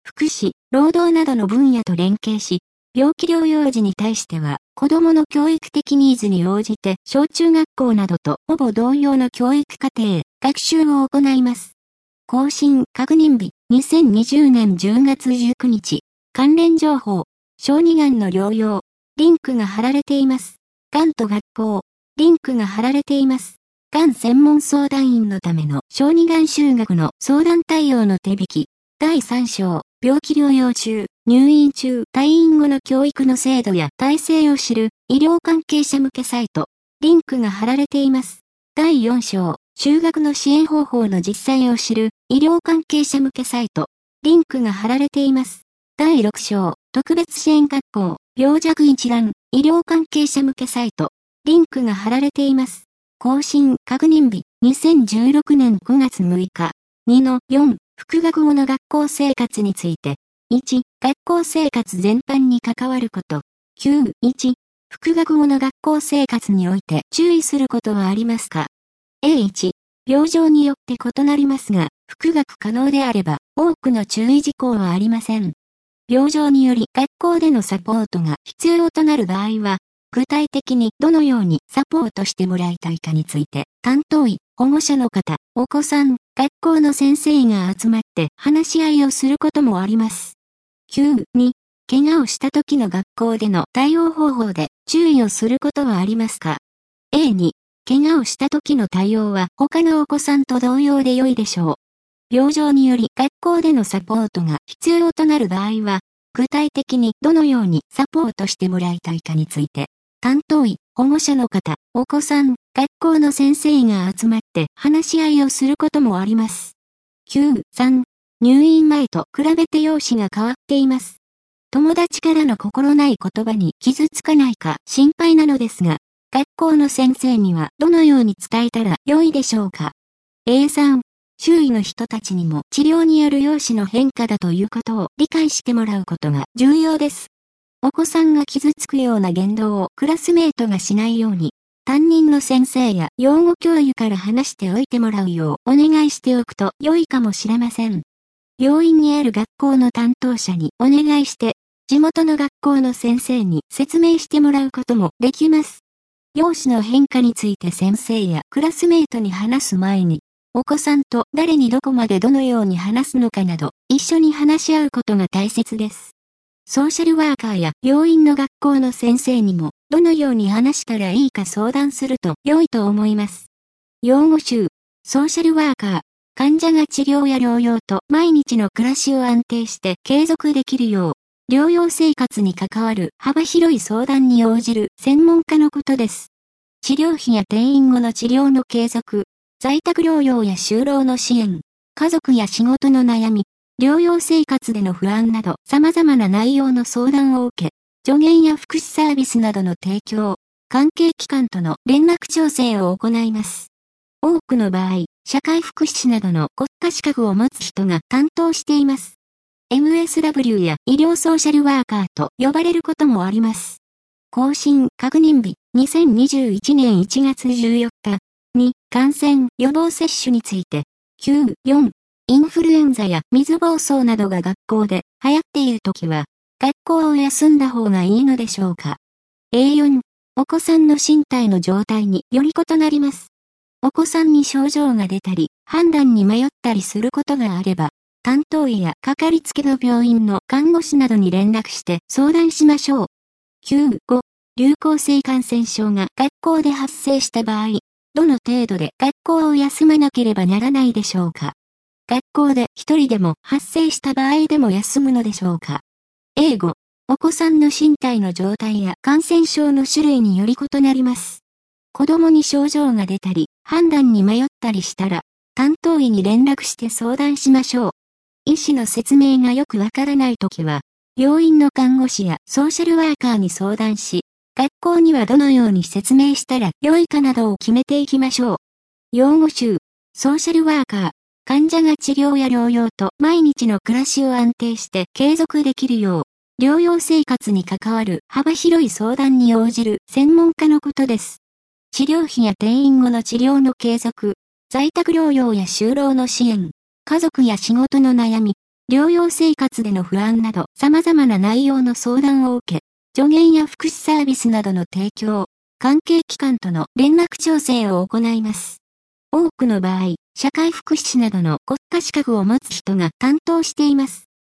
福祉、労働などの分野と連携し、病気療養時に対しては、子どもの教育的ニーズに応じて、小中学校などとほぼ同様の教育課程、学習を行います。更新確認日、2020年10月19日。関連情報、小児がんの療養、リンクが貼られています。がんと学校、リンクが貼られています。がん専門相談員のための小児がん就学の相談対応の手引き。第3章、病気療養中、入院中、退院後の教育の制度や体制を知る医療関係者向けサイト。リンクが貼られています。第4章、就学の支援方法の実際を知る医療関係者向けサイト。リンクが貼られています。第6章、特別支援学校、病弱一覧、医療関係者向けサイト。リンクが貼られています。更新確認日、2016年9月6日。2-4、復学後の学校生活について。1、学校生活全般に関わること。9-1、復学後の学校生活において注意することはありますか？ A1、病状によって異なりますが、復学可能であれば、多くの注意事項はありません。病状により学校でのサポートが必要となる場合は、具体的にどのようにサポートしてもらいたいかについて、担当医、保護者の方、お子さん、学校の先生が集まって話し合いをすることもあります。9-2、怪我をした時の学校での対応方法で注意をすることはありますか？ A2、怪我をした時の対応は他のお子さんと同様で良いでしょう。病状により学校でのサポートが必要となる場合は、具体的にどのようにサポートしてもらいたいかについて、担当医、保護者の方、お子さん、学校の先生が集まって話し合いをすることもあります。9-3、入院前と比べて容姿が変わっています。友達からの心ない言葉に傷つかないか心配なのですが、学校の先生にはどのように伝えたら良いでしょうか？ A3、周囲の人たちにも治療による容姿の変化だということを理解してもらうことが重要です。お子さんが傷つくような言動をクラスメートがしないように、担任の先生や養護教諭から話しておいてもらうようお願いしておくと良いかもしれません。病院にある学校の担当者にお願いして、地元の学校の先生に説明してもらうこともできます。容姿の変化について先生やクラスメートに話す前に、お子さんと誰にどこまでどのように話すのかなど、一緒に話し合うことが大切です。ソーシャルワーカーや病院の学校の先生にも、どのように話したらいいか相談すると良いと思います。養護集、ソーシャルワーカー、患者が治療や療養と毎日の暮らしを安定して継続できるよう、療養生活に関わる幅広い相談に応じる専門家のことです。治療費や転院後の治療の継続、在宅療養や就労の支援、家族や仕事の悩み、療養生活での不安など様々な内容の相談を受け、助言や福祉サービスなどの提供、関係機関との連絡調整を行います。多くの場合、社会福祉士などの国家資格を持つ人が担当しています。MSW や医療ソーシャルワーカーと呼ばれることもあります。更新確認日、2021年1月14日に感染予防接種について、9-4、インフルエンザや水疱瘡などが学校で流行っているときは、学校を休んだ方がいいのでしょうか？ A4、お子さんの身体の状態により異なります。お子さんに症状が出たり、判断に迷ったりすることがあれば、担当医やかかりつけの病院の看護師などに連絡して相談しましょう。9-5、流行性感染症が学校で発生した場合、どの程度で学校を休まなければならないでしょうか？学校で一人でも発生した場合でも休むのでしょうか？ A5、お子さんの身体の状態や感染症の種類により異なります。子供に症状が出たり、判断に迷ったりしたら、担当医に連絡して相談しましょう。医師の説明がよくわからないときは、病院の看護師やソーシャルワーカーに相談し、学校にはどのように説明したら良いかなどを決めていきましょう。養護集、ソーシャルワーカー、患者が治療や療養と毎日の暮らしを安定して継続できるよう、療養生活に関わる幅広い相談に応じる専門家のことです。治療費や転院後の治療の継続、在宅療養や就労の支援、家族や仕事の悩み、 療養生活での不安など様々な内容の相談を受け、助言や福祉サービスなどの提供、関係機関との連絡調整を行います。多くの場合、社会福祉士などの国家資格を持つ人が担当しています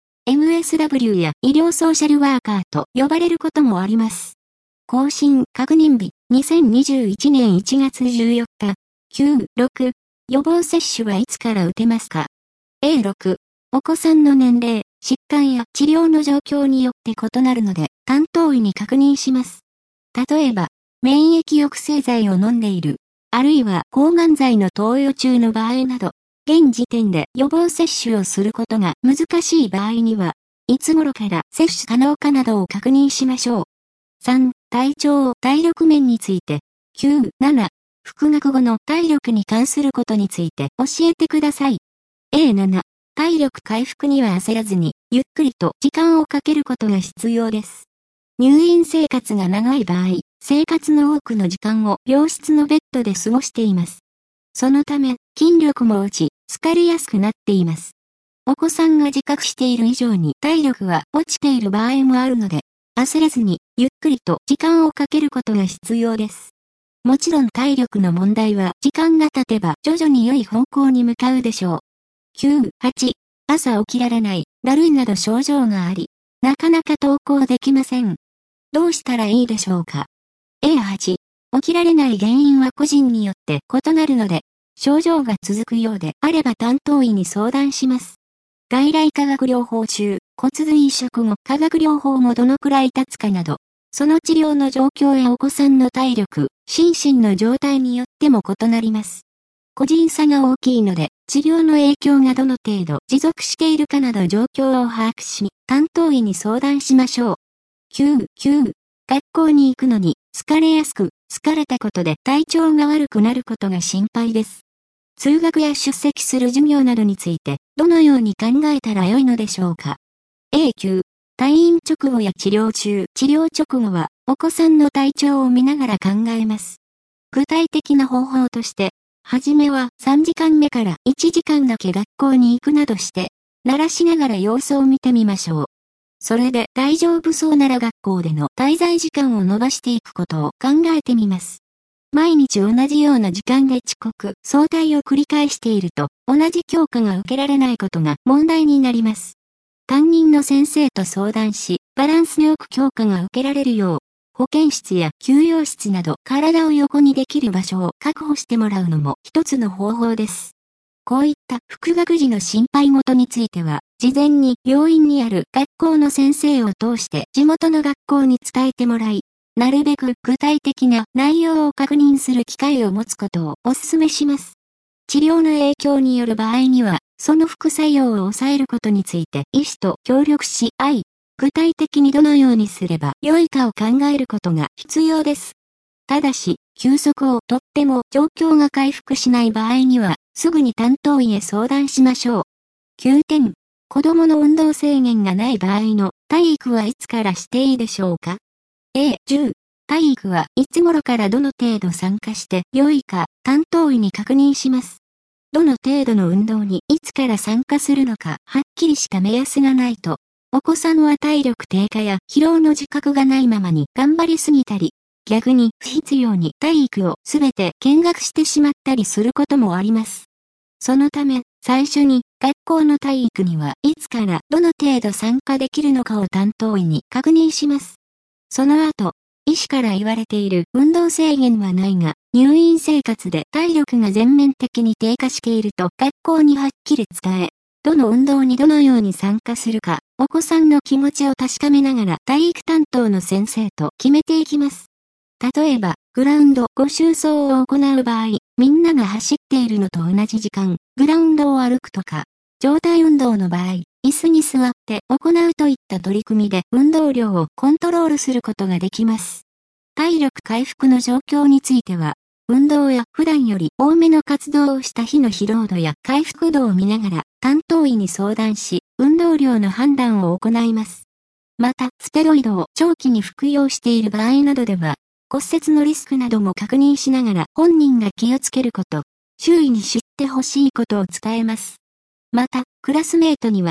。MSW や医療ソーシャルワーカーと呼ばれることもあります。更新確認日、2021年1月14日、9-6、予防接種はいつから打てますか？ A6、お子さんの年齢、疾患や治療の状況によって異なるので、担当医に確認します。例えば、免疫抑制剤を飲んでいる、あるいは抗がん剤の投与中の場合など、現時点で予防接種をすることが難しい場合には、いつ頃から接種可能かなどを確認しましょう。3、体調、体力面について。9、7、復学後の体力に関することについて教えてください。A7、体力回復には焦らずに、ゆっくりと時間をかけることが必要です。入院生活が長い場合、生活の多くの時間を病室のベッドで過ごしています。そのため、筋力も落ち、疲れやすくなっています。お子さんが自覚している以上に体力は落ちている場合もあるので、焦らずにゆっくりと時間をかけることが必要です。もちろん体力の問題は時間が経てば徐々に良い方向に向かうでしょう。9、8、朝起きられない、だるいなど症状があり、なかなか登校できません。どうしたらいいでしょうか？ A8、起きられない原因は個人によって異なるので、症状が続くようであれば担当医に相談します。外来化学療法中、骨髄移植後化学療法もどのくらい経つかなど、その治療の状況やお子さんの体力、心身の状態によっても異なります。個人差が大きいので、治療の影響がどの程度持続しているかなど状況を把握し、担当医に相談しましょう。9、9、学校に行くのに疲れやすく、疲れたことで体調が悪くなることが心配です。通学や出席する授業などについて、どのように考えたらよいのでしょうか。A9、退院直後や治療中、治療直後は、お子さんの体調を見ながら考えます。具体的な方法として、はじめは3時間目から1時間だけ学校に行くなどして、慣らしながら様子を見てみましょう。それで大丈夫そうなら学校での滞在時間を伸ばしていくことを考えてみます。毎日同じような時間で遅刻、早退を繰り返していると、同じ教科が受けられないことが問題になります。担任の先生と相談し、バランスよく教科が受けられるよう、保健室や休養室など体を横にできる場所を確保してもらうのも一つの方法です。こういった復学時の心配事については、事前に病院にある学校の先生を通して地元の学校に伝えてもらい、なるべく具体的な内容を確認する機会を持つことをお勧めします。治療の影響による場合には、その副作用を抑えることについて医師と協力し合い、具体的にどのようにすれば良いかを考えることが必要です。ただし、休息をとっても状況が回復しない場合には、すぐに担当医へ相談しましょう。9点、子供の運動制限がない場合の体育はいつからしていいでしょうか？ A10、体育はいつ頃からどの程度参加して良いか担当医に確認します。どの程度の運動にいつから参加するのかはっきりした目安がないと、お子さんは体力低下や疲労の自覚がないままに頑張りすぎたり、逆に不必要に体育をすべて見学してしまったりすることもあります。そのため、最初に学校の体育にはいつからどの程度参加できるのかを担当医に確認します。その後、医師から言われている運動制限はないが、入院生活で体力が全面的に低下していると学校にはっきり伝え、どの運動にどのように参加するか、お子さんの気持ちを確かめながら体育担当の先生と決めていきます。例えば、グラウンド5周走を行う場合、みんなが走っているのと同じ時間、グラウンドを歩くとか、上体運動の場合、椅子に座って行うといった取り組みで運動量をコントロールすることができます。体力回復の状況については、運動や普段より多めの活動をした日の疲労度や回復度を見ながら担当医に相談し、運動量の判断を行います。また、ステロイドを長期に服用している場合などでは、骨折のリスクなども確認しながら本人が気をつけること、周囲に知ってほしいことを伝えます。また、クラスメートには、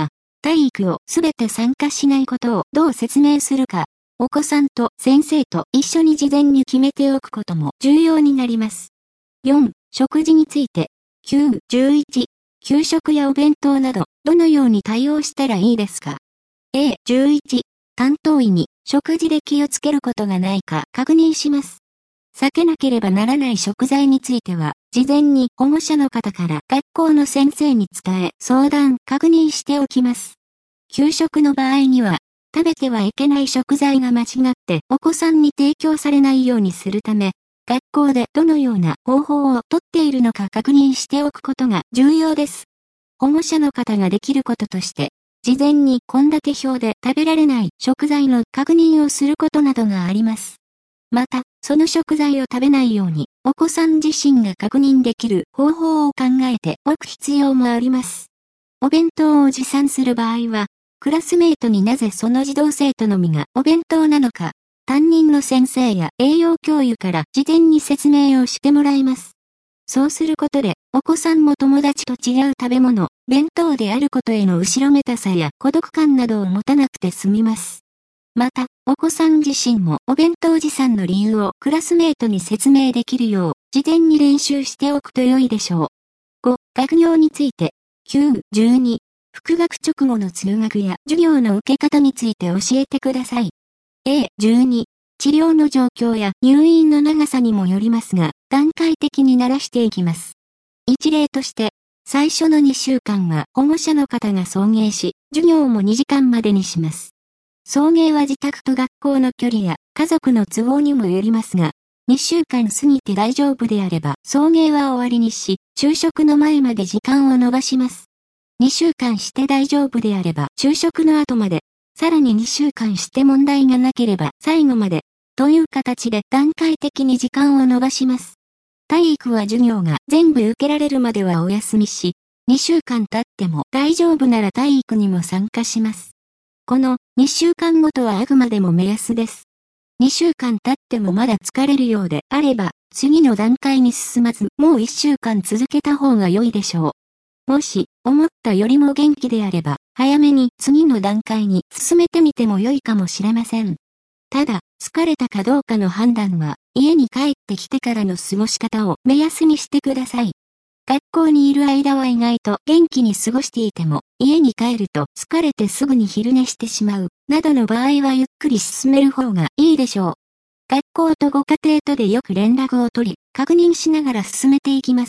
体育をすべて参加しないことをどう説明するか、お子さんと先生と一緒に事前に決めておくことも重要になります。4、食事について。9、11、給食やお弁当など、どのように対応したらいいですか？ A11、担当医に食事で気をつけることがないか確認します。避けなければならない食材については、事前に保護者の方から学校の先生に伝え、相談、確認しておきます。給食の場合には、食べてはいけない食材が間違ってお子さんに提供されないようにするため、学校でどのような方法をとっているのか確認しておくことが重要です。保護者の方ができることとして、事前に献立表で食べられない食材の確認をすることなどがあります。また、その食材を食べないように、お子さん自身が確認できる方法を考えておく必要もあります。お弁当を持参する場合は、クラスメートになぜその児童生徒のみがお弁当なのか、担任の先生や栄養教諭から事前に説明をしてもらいます。そうすることで、お子さんも友達と違う食べ物、弁当であることへの後ろめたさや孤独感などを持たなくて済みます。また、お子さん自身もお弁当持参の理由をクラスメートに説明できるよう、事前に練習しておくと良いでしょう。5、学業について。9、12、復学直後の通学や授業の受け方について教えてください。A12、治療の状況や入院の長さにもよりますが、段階的に慣らしていきます。一例として、最初の2週間は保護者の方が送迎し、授業も2時間までにします。送迎は自宅と学校の距離や家族の都合にもよりますが、2週間過ぎて大丈夫であれば送迎は終わりにし、昼食の前まで時間を延ばします。2週間して大丈夫であれば昼食の後まで、さらに2週間して問題がなければ最後まで、という形で段階的に時間を延ばします。体育は授業が全部受けられるまではお休みし、2週間経っても大丈夫なら体育にも参加します。この2週間ごとはあくまでも目安です。2週間経ってもまだ疲れるようであれば、次の段階に進まずもう1週間続けた方が良いでしょう。もし、思ったよりも元気であれば、早めに次の段階に進めてみても良いかもしれません。ただ、疲れたかどうかの判断は、家に帰ってきてからの過ごし方を目安にしてください。学校にいる間は意外と元気に過ごしていても、家に帰ると疲れてすぐに昼寝してしまう、などの場合はゆっくり進める方がいいでしょう。学校とご家庭とでよく連絡を取り、確認しながら進めていきます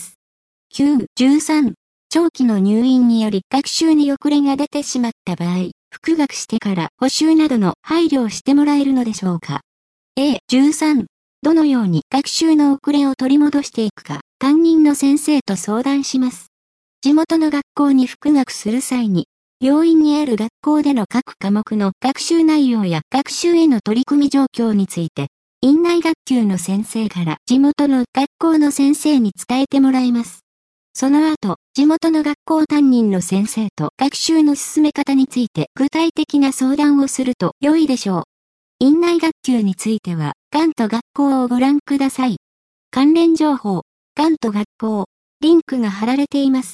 。9、13、長期の入院により学習に遅れが出てしまった場合、復学してから補習などの配慮をしてもらえるのでしょうか。A13、どのように学習の遅れを取り戻していくか、担任の先生と相談します。地元の学校に復学する際に、病院にある学校での各科目の学習内容や学習への取り組み状況について、院内学級の先生から地元の学校の先生に伝えてもらいます。その後、地元の学校担任の先生と学習の進め方について具体的な相談をすると良いでしょう。院内学級については、がんと学校をご覧ください。関連情報、がんと学校、リンクが貼られています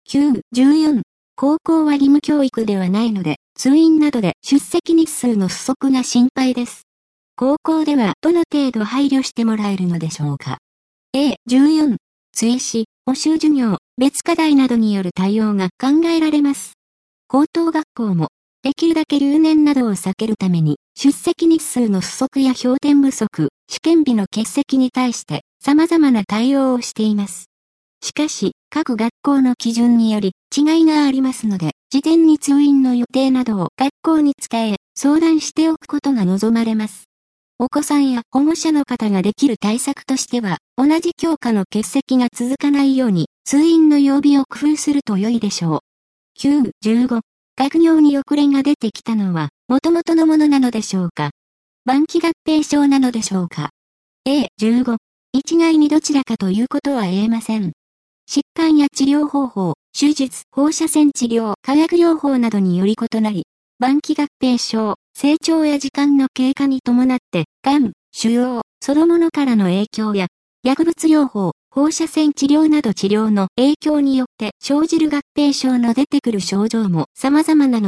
。9、14、高校は義務教育ではないので、通院などで出席日数の不足が心配です。高校ではどの程度配慮してもらえるのでしょうか。A14、追試、補習授業、別課題などによる対応が考えられます。高等学校も、できるだけ留年などを避けるために、出席日数の不足や評点不足、試験日の欠席に対して様々な対応をしています。しかし、各学校の基準により違いがありますので、事前に通院の予定などを学校に伝え、相談しておくことが望まれます。お子さんや保護者の方ができる対策としては、同じ教科の欠席が続かないように、通院の曜日を工夫すると良いでしょう。9、15、学業に遅れが出てきたのは、元々のものなのでしょうか。晩期合併症なのでしょうか。A15、一概にどちらかということは言えません。疾患や治療方法、手術、放射線治療、化学療法などにより異なり、晩期合併症、成長や時間の経過に伴って、がん、腫瘍、そのものからの影響や、薬物療法、放射線治療など治療の影響によって生じる合併症の出てくる症状も様々なので、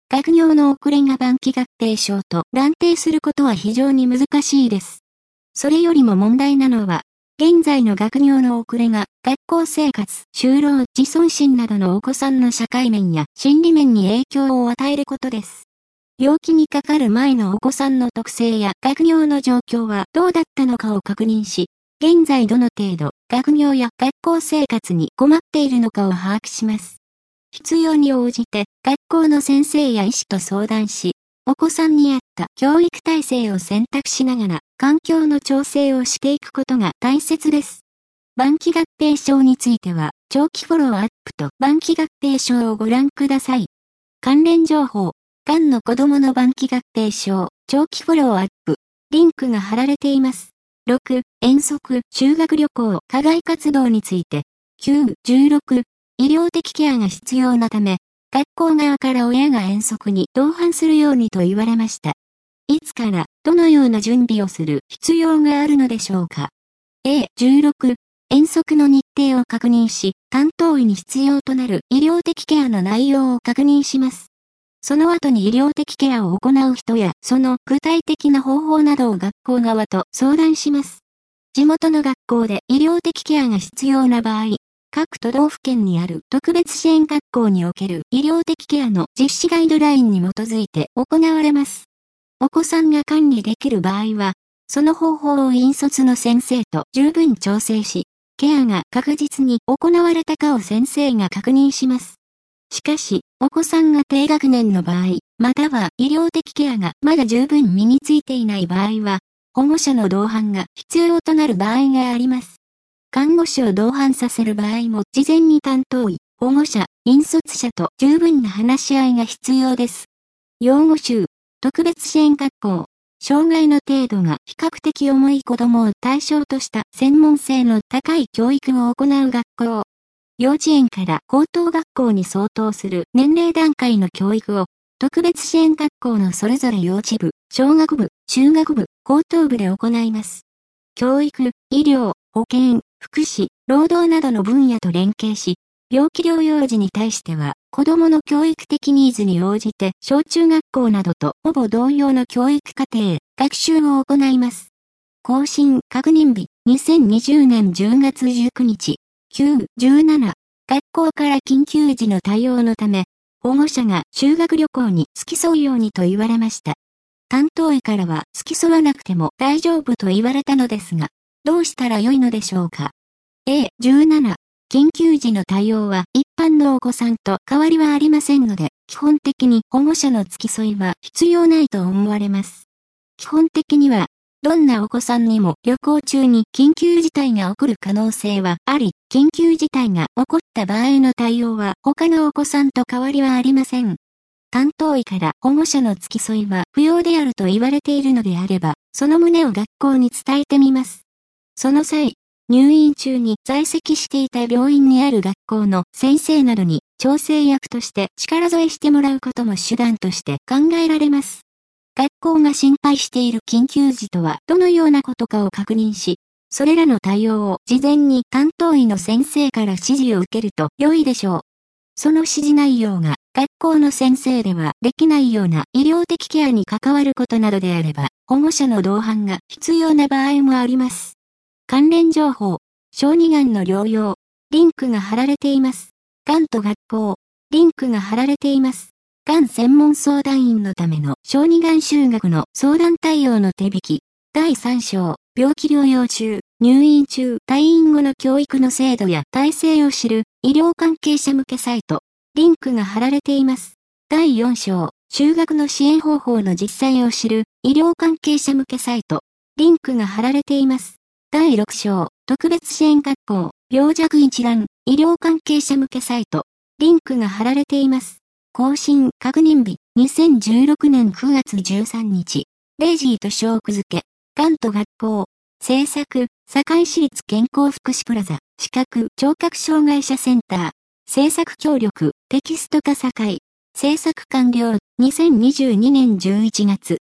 学業の遅れが晩期合併症と断定することは非常に難しいです。それよりも問題なのは、現在の学業の遅れが学校生活、就労、自尊心などのお子さんの社会面や心理面に影響を与えることです。病気にかかる前のお子さんの特性や学業の状況はどうだったのかを確認し、現在どの程度学業や学校生活に困っているのかを把握します。必要に応じて学校の先生や医師と相談し、お子さんに合った教育体制を選択しながら環境の調整をしていくことが大切です。晩期合併症については長期フォローアップと晩期合併症をご覧ください。関連情報、がんの子供の晩期合併症、長期フォローアップ、リンクが貼られています。6、遠足、修学旅行、課外活動について。9、16、医療的ケアが必要なため、学校側から親が遠足に同伴するようにと言われました。いつから、どのような準備をする必要があるのでしょうか。A16、遠足の日程を確認し、担当医に必要となる医療的ケアの内容を確認します。その後に医療的ケアを行う人や、その具体的な方法などを学校側と相談します。地元の学校で医療的ケアが必要な場合、各都道府県にある特別支援学校における医療的ケアの実施ガイドラインに基づいて行われます。お子さんが管理できる場合は、その方法を引率の先生と十分調整し、ケアが確実に行われたかを先生が確認します。しかし、お子さんが低学年の場合、または医療的ケアがまだ十分身についていない場合は、保護者の同伴が必要となる場合があります。看護師を同伴させる場合も事前に担当医、保護者、引率者と十分な話し合いが必要です。養護習、特別支援学校、障害の程度が比較的重い子どもを対象とした専門性の高い教育を行う学校。幼稚園から高等学校に相当する年齢段階の教育を、特別支援学校のそれぞれ幼稚部、小学部、中学部、高等部で行います。教育、医療、保健、福祉、労働などの分野と連携し、病気療養時に対しては、子どもの教育的ニーズに応じて小中学校などとほぼ同様の教育課程、学習を行います。更新確認日、2020年10月19日。9、17、学校から緊急時の対応のため、保護者が修学旅行に付き添うようにと言われました。担当医からは付き添わなくても大丈夫と言われたのですが、どうしたらよいのでしょうか。A17、緊急時の対応は一般のお子さんと変わりはありませんので、基本的に保護者の付き添いは必要ないと思われます。基本的には、どんなお子さんにも旅行中に緊急事態が起こる可能性はあり、緊急事態が起こった場合の対応は他のお子さんと変わりはありません。担当医から保護者の付き添いは不要であると言われているのであれば、その旨を学校に伝えてみます。その際、入院中に在籍していた病院にある学校の先生などに調整役として力添えしてもらうことも手段として考えられます。学校が心配している緊急時とはどのようなことかを確認し、それらの対応を事前に担当医の先生から指示を受けると良いでしょう。その指示内容が学校の先生ではできないような医療的ケアに関わることなどであれば、保護者の同伴が必要な場合もあります。関連情報、小児がんの療養、リンクが貼られています。がんと学校、リンクが貼られています。がん専門相談員のための小児がん就学の相談対応の手引き。第3章、病気療養中、入院中、退院後の教育の制度や体制を知る医療関係者向けサイト。リンクが貼られています。第4章、就学の支援方法の実際を知る医療関係者向けサイト。リンクが貼られています。第6章、特別支援学校、病弱一覧、医療関係者向けサイト。リンクが貼られています。更新確認日、2016年9月13日。レイジーと小区付け、がんと学校。制作、堺市立健康福祉プラザ、視覚聴覚障害者センター。制作協力、テキスト化堺。制作完了、2022年11月。